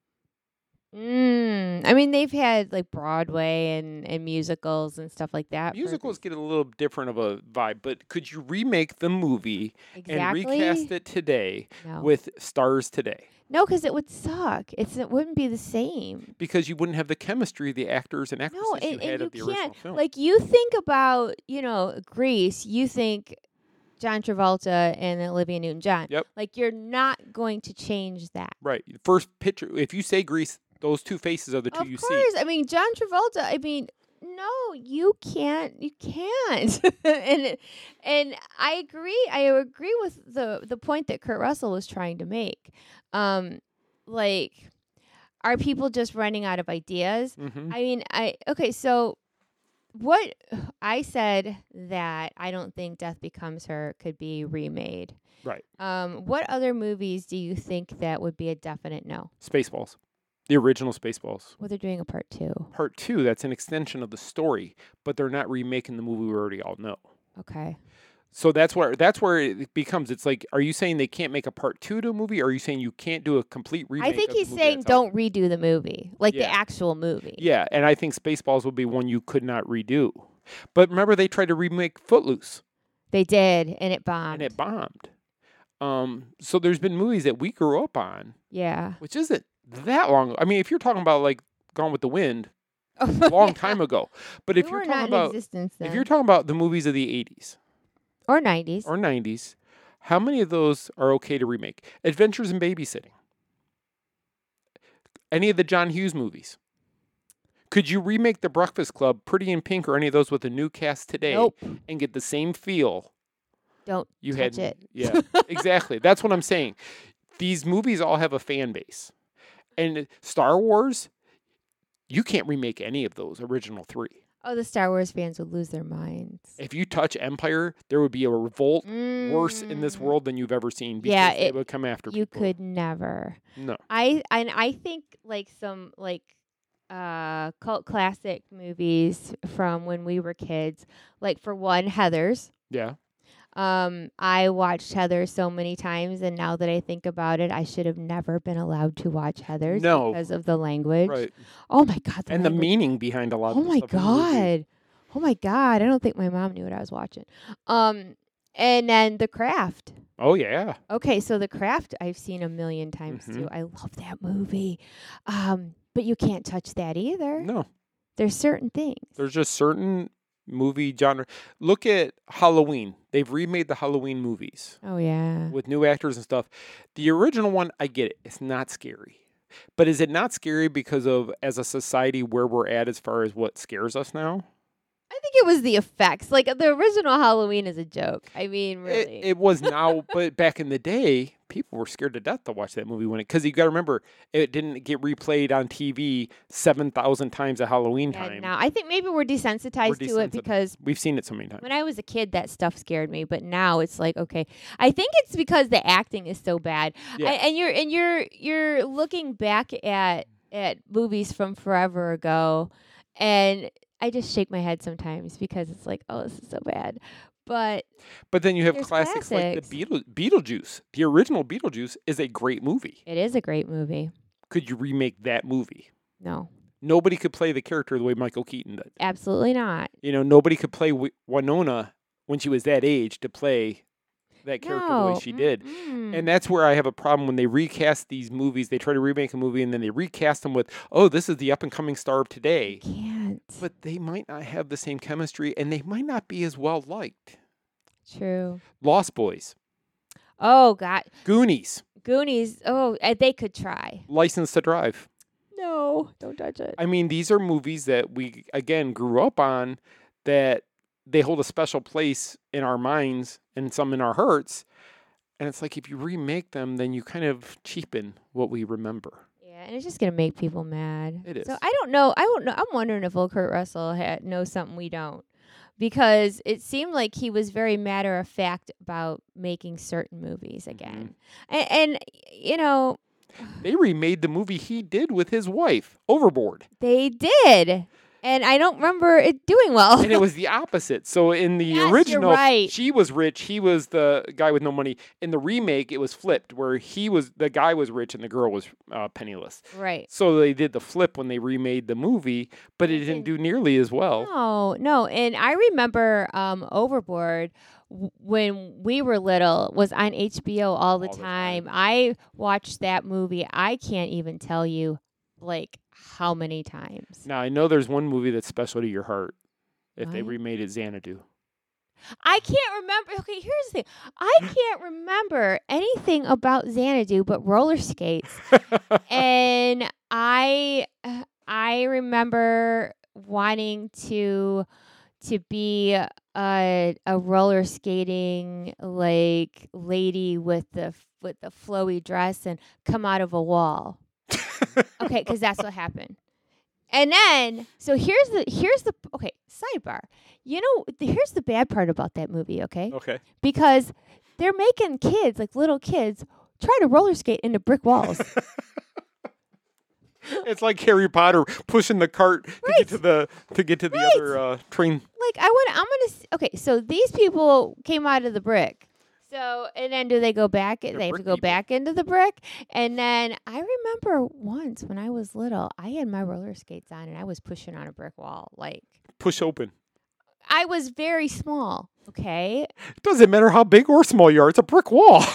Mm, I mean, they've had like Broadway and, and musicals and stuff like that. for- Musicals get a little different of a vibe, but could you remake the movie exactly. and recast it today No, with stars today? no, because it would suck. It's it wouldn't be the same. Because you wouldn't have the chemistry of the actors and actresses No, you and, had and of the you original can't. film. Like you think about, you know, Grease. You think John Travolta and Olivia Newton-John. Yep. Like you're not going to change that. Right. First picture, if you say Grease, those two faces are the two Of you course. see. I mean, John Travolta, I mean, no, you can't. You can't. and and I agree. I agree with the the point that Kurt Russell was trying to make. Um like are people just running out of ideas? Mm-hmm. I mean, I okay, so what I said that I don't think Death Becomes Her could be remade. Right. Um, what other movies do you think that would be a definite no? Spaceballs. The original Spaceballs. Well, they're doing a part two. Part two, that's an extension of the story, but they're not remaking the movie we already all know. Okay. So that's where that's where it becomes. It's like, are you saying they can't make a part two to a movie, or are you saying you can't do a complete remake? I think of the he's movie saying that's out don't redo the movie, like Yeah. the actual movie. Yeah, and I think Spaceballs would be one you could not redo. But remember, they tried to remake Footloose, They did, and it bombed. and it bombed. Um, so there's been movies that we grew up on, yeah. which isn't that long. I mean, if you're talking about like Gone with the Wind, a long time ago. But if We you're were talking not in about existence then. if you're talking about the movies of the eighties or nineties or nineties, how many of those are okay to remake? Adventures in Babysitting. Any of the John Hughes movies. Could you remake The Breakfast Club, Pretty in Pink, or any of those with a new cast today Nope. and get the same feel? Don't You touch had it. Yeah, exactly. That's what I'm saying. These movies all have a fan base. And Star Wars, you can't remake any of those original three. Oh, the Star Wars fans would lose their minds. If you touch Empire, there would be a revolt worse in this Mm. world than you've ever seen because Yeah, they it- would come after You people. could never. No. I and I think like some like uh cult classic movies from when we were kids. Like for one, Heathers. Yeah. Um, I watched Heathers so many times, and now that I think about it, I should have never been allowed to watch Heathers No. because of the language. Right. Oh my god! And the language. meaning behind a lot Oh of the my stuff in the movie. god! Oh my god! I don't think my mom knew what I was watching. Um, and then The Craft. Oh, yeah. Okay, so The Craft I've seen a million times Mhm. too. I love that movie. Um, but you can't touch that either. No. There's certain things. There's just certain movie genre. Look at Halloween. They've remade the Halloween movies Oh yeah. with new actors and stuff. The original one, I get it. It's not scary. But is it not scary because of, as a society, where we're at as far as what scares us now? I think it was the effects. Like the original Halloween is a joke. I mean, really. It, it was now, but back in the day, people were scared to death to watch that movie when it, because you got to remember, it didn't get replayed on T V seven thousand times at Halloween Yeah, time. now I think maybe we're desensitized We're to it desensitized. because We've seen it so many times. when I was a kid, that stuff scared me. But now it's like, okay, I think it's because the acting is so bad. Yeah. I, and you're and you're you're looking back at at movies from forever ago, and I just shake my head sometimes because it's like, oh, this is so bad. But But then you have There's classics, like the classics. Beetle, Beetlejuice. The original Beetlejuice is a great movie. it is a great movie. Could you remake that movie? No, Nobody could play the character the way Michael Keaton did. absolutely not. You know, nobody could play Wi- Winona when she was that age to play that character the No. way she did. Mm-mm. And that's where I have a problem when they recast these movies. They try to remake a movie and then they recast them with, oh, this is the up and coming star of today. Can't. But they might not have the same chemistry and they might not be as well liked. True. Lost Boys, Oh God, Goonies, Goonies. Oh, uh, they could try. License to Drive. No, don't touch it. I mean, these are movies that we, again, grew up on that they hold a special place in our minds and some in our hearts. And it's like if you remake them, then you kind of cheapen what we remember. Yeah, and it's just gonna make people mad. It is. So I don't know. I don't know. I'm wondering if old Kurt Russell had, knows something we don't, because it seemed like he was very matter of fact about making certain movies again. And, and you know, They remade the movie he did with his wife, Overboard. they did, and I don't remember it doing well. And it was the opposite. So in the Yes, you're original, right. she was rich, he was the guy with no money. In the remake, it was flipped, where he was the guy was rich and the girl was uh, penniless. right. So they did the flip when they remade the movie, but it didn't do nearly as well. No, no. And I remember um, Overboard w- when we were little was on H B O all the, All the time. time. I watched that movie. I can't even tell you like how many times. Now I know there's one movie that's special to your heart. If they What? remade it, Xanadu. I can't remember. Okay, here's the thing. I can't remember anything about Xanadu but roller skates. And I uh, I remember wanting to to be a a roller skating like lady with the f- with the flowy dress and come out of a wall. Okay, because that's what happened. And then, so here's the here's the okay sidebar. You know, the, here's the bad part about that movie. Okay. Okay. Because they're making kids, like little kids, try to roller skate into brick walls. It's like Harry Potter pushing the cart to Right. get to the to get to the Right. other uh, train. Like I want, I'm gonna. s- Okay, so these people came out of the brick. So and then do they go back? They have to brick go people. back into the brick. And then I remember once when I was little, I had my roller skates on and I was pushing on a brick wall. Like Push open. I was very small. Okay, It doesn't matter how big or small you are. It's a brick wall.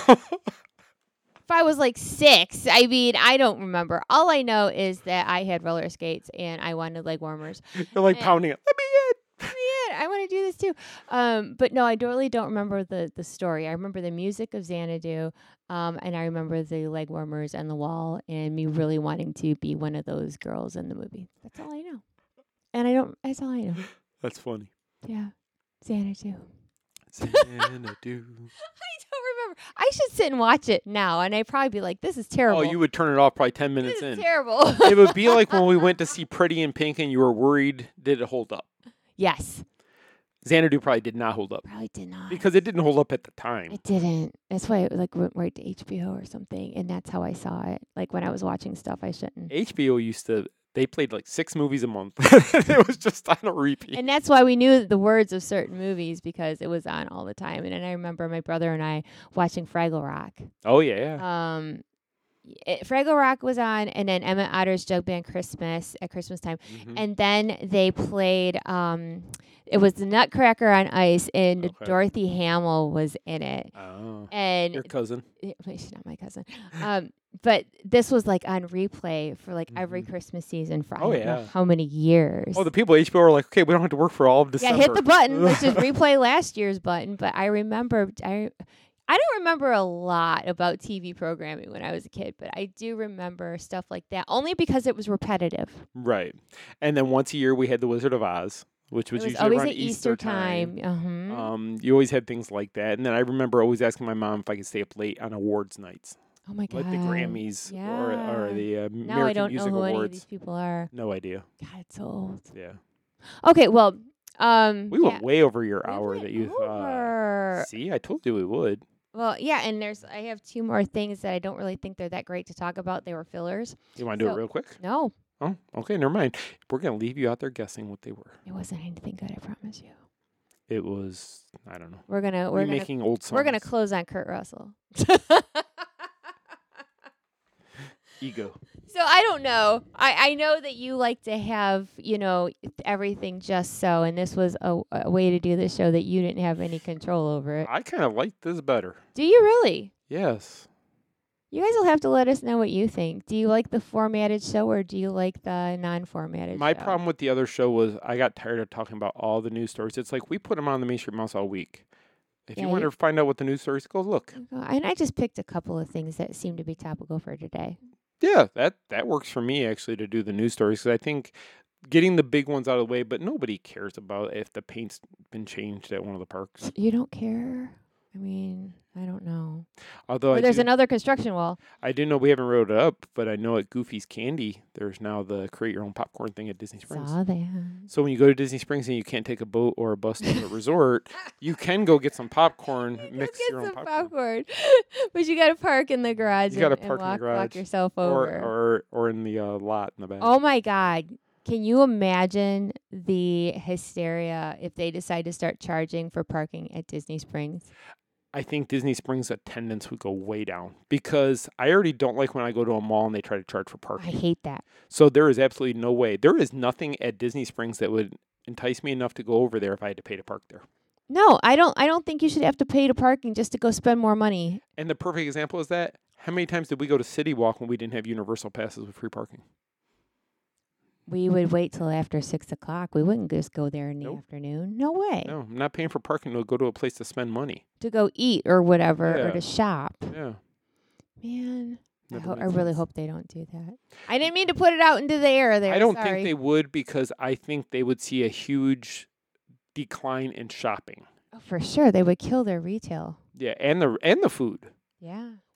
if I was like six, I mean, I don't remember. All I know is that I had roller skates and I wanted leg warmers. You're like Eh. pounding it. Let me in. Yeah, I want to do this too. Um, but no, I don't- really don't remember the the story. I remember the music of Xanadu, um, and I remember the leg warmers and the wall, and me really wanting to be one of those girls in the movie. That's all I know. And I don't. That's all I know. That's funny. Yeah, Xanadu. Xanadu. I don't remember. I should sit and watch it now, and I'd probably be like, "This is terrible. Oh, you would turn it off probably ten this minutes is in. terrible." It would be like when we went to see Pretty in Pink and you were worried, did it hold up? Yes, Xanadu probably did not hold up probably did not. because it didn't hold up at the time. It didn't. That's why it like went right to H B O or something, and that's how I saw it. Like when I was watching stuff, I shouldn't. H B O used to, they played like six movies a month. It was just on a repeat. And that's why we knew the words of certain movies because it was on all the time. And then I remember my brother and I watching Fraggle Rock. Oh, yeah. Um, it, Fraggle Rock was on, and then Emmett Otter's Jug Band Christmas at Christmas time. Mhm. And then they played, um, it was the Nutcracker on Ice, and Okay. Dorothy Hamill was in it. Oh, And your cousin. Yeah, but she's not my cousin. Um, but this was like on replay for like every Mhm. Christmas season for Oh, I don't know yeah. how many years. Oh, the people at H B O were like, okay, we don't have to work for all of yeah, December. hit the button. Let's just replay last year's button. But I remember I I don't remember a lot about T V programming when I was a kid, but I do remember stuff like that only because it was repetitive. Right. And then once a year we had The Wizard of Oz, which was, It was usually always around at Easter time. Uh-huh. Um, you always had things like that. And then I remember always asking my mom if I could stay up late on awards nights, Oh my god. like the Grammys or, or Yeah. the uh, Now American I don't Music know who any of Awards. these people are. No idea. God, it's so old. Yeah. Okay, well, um We yeah. went way over your We hour went that you over. uh see, I told you we would. Well, yeah, and there's I have two more things that I don't really think they're that great to talk about. They were fillers. You want to do So- it real quick? No, Oh, okay, never mind. We're gonna leave you out there guessing what they were. it wasn't anything good. I promise you. It was I don't know. We're gonna we're gonna Remaking old songs. we're gonna close on Kurt Russell. Ego. So I don't know. I, I know that you like to have, you know, everything just so, and this was a, a way to do the show that you didn't have any control over it. I kind of like this better. Do you really? Yes. You guys will have to let us know what you think. Do you like the formatted show or do you like the non-formatted My show? problem with the other show was I got tired of talking about all the news stories. It's like we put them on the Main Street Mouse all week. If Yeah, you want you- to find out what the news stories, go look. And I just picked a couple of things that seem to be topical for today. Yeah, that that works for me actually to do the news stories because I think getting the big ones out of the way, but nobody cares about if the paint's been changed at one of the parks. You don't care? I mean, I don't know. Although Or I there's do, another construction wall. I do know we haven't wrote it up, but I know at Goofy's Candy, there's now the create your own popcorn thing at Disney Springs. Saw that. So when you go to Disney Springs and you can't take a boat or a bus to the resort, you can go get some popcorn, Go mix get your own some popcorn. popcorn. But you got to park in the garage. You gotta and, and park in the walk, garage. walk yourself Or, over. or or in the uh, lot in the back. Oh my God. Can you imagine the hysteria if they decide to start charging for parking at Disney Springs? I think Disney Springs attendance would go way down because I already don't like when I go to a mall and they try to charge for I parking. hate that. So there is absolutely no way. There is nothing at Disney Springs that would entice me enough to go over there if I had to pay to park there. No, I don't I don't think you should have to pay to parking just to go spend more money. And the perfect example is that how many times did we go to City Walk when we didn't have universal passes with free parking? We would wait till after six o'clock. We wouldn't just go there in the Nope. afternoon. No way. No, I'm not paying for parking to go to a place to spend money. To go eat or whatever or Yeah. to shop. Yeah. Man. I, Never ho- I makes really sense. hope they don't do that. I didn't mean to put it out into the air there. I don't Sorry. think they would because I think they would see a huge decline in shopping. Oh, for sure. They would kill their retail. Yeah, and the and the food. Yeah.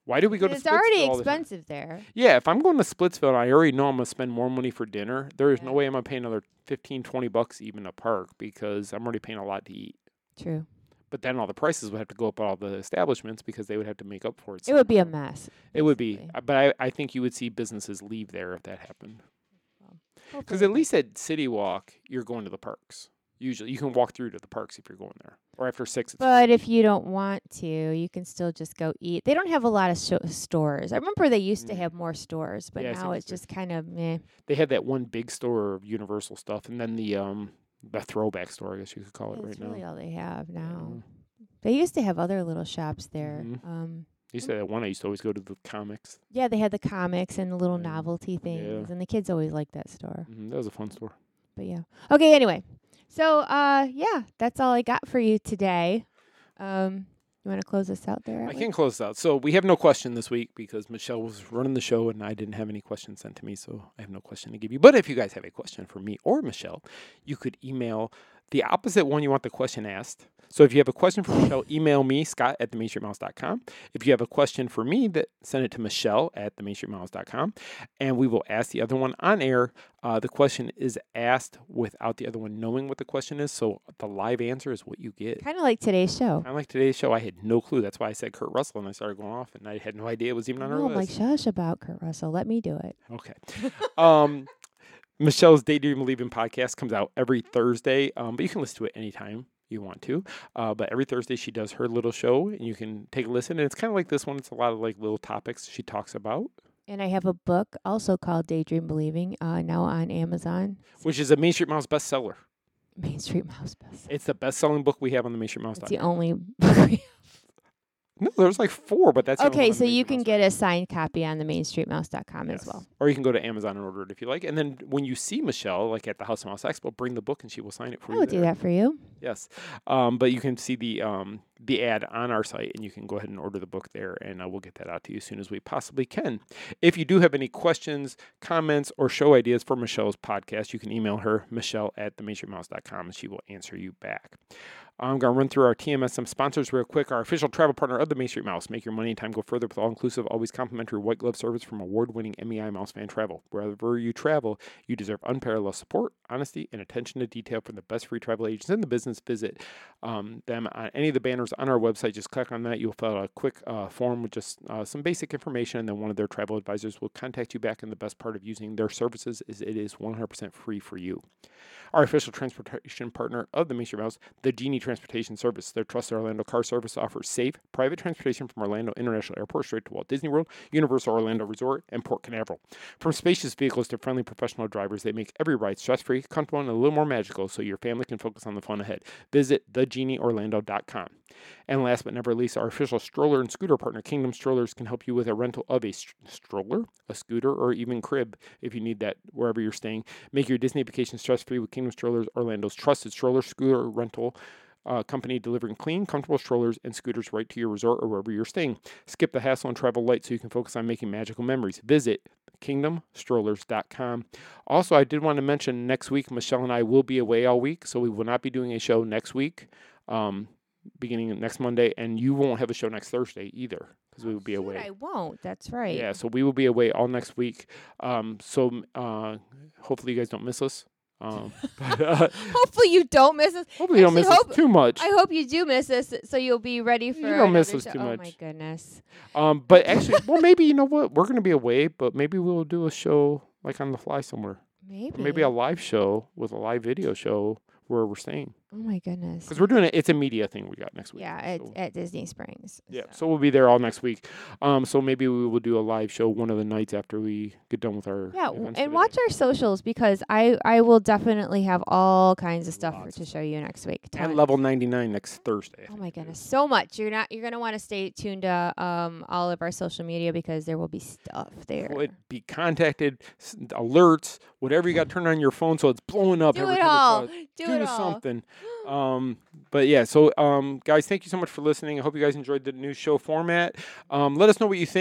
Why do we go to It's Splitsville already all the time? expensive there. Yeah, if I'm going to Splitsville and I already know I'm going to spend more money for dinner, there is Yeah. no way I'm going to pay another fifteen, twenty bucks even to park because I'm already paying a lot to eat. True. But then all the prices would have to go up at all the establishments because they would have to make up for it. It would be a somehow. mess. It would be. basically. uh, But I, I think you would see businesses leave there if that happened. Because Hopefully. at least at City Walk, you're going to the parks. Usually, you can walk through to the parks if you're going there. Or after six, it's But free. if you don't want to, you can still just go eat. They don't have a lot of sho- stores. I remember they used to Mm. have more stores, but Yeah, I now think it's it's big. just kind of meh. They had that one big store of Universal stuff, and then the um the throwback store, I guess you could call it That's right really now. all they have now. Yeah. They used to have other little shops there. Mhm. Um, I used to have one. I used to always go to the comics. yeah, they had the comics and the little Yeah. novelty things, and the kids always liked that store. hmm That was a fun store. But yeah. Okay, anyway. So, uh, yeah, that's all I got for you today. Um, you want to close us out there? I Atlee? can close this out. So we have no question this week because Michelle was running the show and I didn't have any questions sent to me, so I have no question to give you. But if you guys have a question for me or Michelle, you could email the opposite one you want the question asked. So if you have a question for Michelle, email me, Scott at the main street mouse dot com. If you have a question for me, that send it to Michelle at the main street mouse dot com, and we will ask the other one on air. Uh, the question is asked without the other one knowing what the question is, so the live answer is what you get. Kind of like today's show. I like today's show. I had no clue. That's why I said Kurt Russell, and I started going off, and I had no idea it was even on our No, I'm like, list. shush about Kurt Russell. Let me do it. Okay. um, Michelle's Daydream Believing podcast comes out every Thursday, um, but you can listen to it anytime you want to. Uh, but every Thursday she does her little show, and you can take a listen. And it's kind of like this one. It's a lot of like little topics she talks about, And I have a book also called Daydream Believing, uh, now on Amazon. which is a Main Street Mouse bestseller. Main Street Mouse best. It's the best-selling book we have on the Main Street Mouse. It's the only book we have. No, there's like four, but that's the only one Okay, on so the Main you Street can Mouse get a signed copy on the main street mouse dot com as well. Or you can go to Amazon and order it if you like. And then when you see Michelle, like at the House of Mouse Expo, bring the book and she will sign it for I you. will do there. that for you. Yes. Um, but you can see the um, the ad on our site and you can go ahead and order the book there and uh, we'll get that out to you as soon as we possibly can. If you do have any questions, comments, or show ideas for Michelle's podcast, you can email her, Michelle at the main street mouse dot com, and she will answer you back. I'm going to run through our T M S M sponsors real quick. Our official travel partner of the Main Street Mouse. Make your money and time go further with all-inclusive, always complimentary white glove service from award-winning M E I Mouse Fan Travel. Wherever you travel, you deserve unparalleled support, honesty, and attention to detail from the best free travel agents in the business. Visit um, them on any of the banners on our website. Just click on that. You'll fill out a quick uh, form with just uh, some basic information, and then one of their travel advisors will contact you back. And the best part of using their services is it is one hundred percent free for you. Our official transportation partner of the Main Street Mouse, the Genie Transportation Service. Their trusted Orlando car service offers safe, private transportation from Orlando International Airport straight to Walt Disney World, Universal Orlando Resort, and Port Canaveral. From spacious vehicles to friendly professional drivers, they make every ride stress-free, comfortable, and a little more magical so your family can focus on the fun ahead. Visit the genie orlando dot com. And last but never least, our official stroller and scooter partner, Kingdom Strollers, can help you with a rental of a st- stroller, a scooter, or even crib if you need that wherever you're staying. Make your Disney vacation stress-free with Kingdom Strollers, Orlando's trusted stroller scooter rental uh, company, delivering clean, comfortable strollers and scooters right to your resort or wherever you're staying. Skip the hassle and travel light so you can focus on making magical memories. Visit kingdom strollers dot com. Also, I did want to mention next week, Michelle and I will be away all week, so we will not be doing a show next week. Um, beginning next Monday, and you won't have a show next Thursday either because we will be Shoot, away. I won't. That's right. Yeah, so we will be away all next week. Um, so uh, hopefully you guys don't miss us. Um, but, uh, Hopefully you don't miss us. hopefully you don't miss Actually, us hope- too much. I hope you do miss us, so you'll be ready for. You don't miss another us show. too Oh much. my goodness. Um, but actually, well, maybe you know what? We're going to be away, but maybe we'll do a show like on the fly somewhere. Maybe. Or maybe a live show with a live video show where we're staying. Oh my goodness. Because we're doing it. It's a media thing we got next week. Yeah, at, so- at Disney Springs. Yeah, so we'll be there all next week. Um, so maybe we will do a live show one of the nights after we get done with our Yeah, w- events for and the watch day. our socials because I I will definitely have all kinds of stuff for, Lots to of show you next week. And Tons. level ninety-nine next Thursday. Oh my goodness, so much! You're not you're gonna want to stay tuned to um all of our social media because there will be stuff there. Would be contacted, s- alerts, whatever you got turned on your phone so it's blowing up. Do every it time all. it's, uh, Do do it all. something. Um, but yeah, so um, guys, thank you so much for listening. I hope you guys enjoyed the new show format. Um, let us know what you think.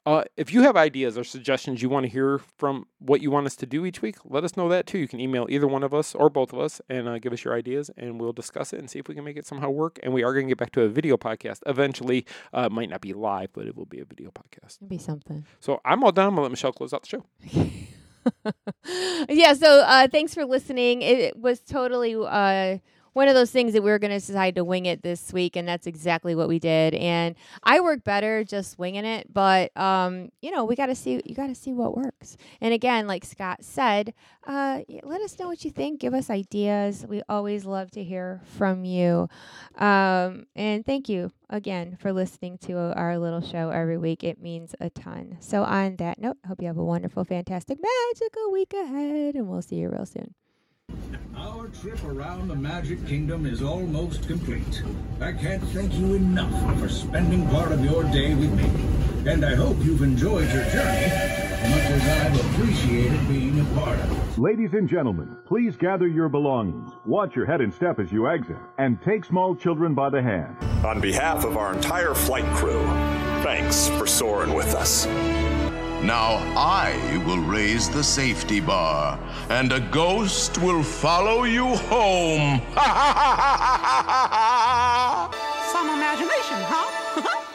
Uh, if you have ideas or suggestions you want to hear from what you want us to do each week, let us know that too. You can email either one of us or both of us and uh, give us your ideas, and we'll discuss it and see if we can make it somehow work. And we are going to get back to a video podcast eventually. Uh, it might not be live, but it will be a video podcast. It'll be something. So I'm all done. I'm going to let Michelle close out the show. Yeah, so uh, thanks for listening. It, it was totally uh, one of those things that we were going to decide to wing it this week, and that's exactly what we did. And I work better just winging it, but um, you know, we got to see. You got to see what works. And again, like Scott said, uh, let us know what you think. Give us ideas. We always love to hear from you. Um, and thank you again for listening to our little show every week. It means a ton. So on that note, I hope you have a wonderful, fantastic, magical week ahead, and we'll see you real soon. Our trip around the Magic Kingdom is almost complete. I can't thank you enough for spending part of your day with me. And I hope you've enjoyed your journey as much as I've appreciated being a part of it. Ladies and gentlemen, please gather your belongings, watch your head and step as you exit, and take small children by the hand. On behalf of our entire flight crew, thanks for soaring with us. Now I will raise the safety bar, and a ghost will follow you home. Some imagination, huh?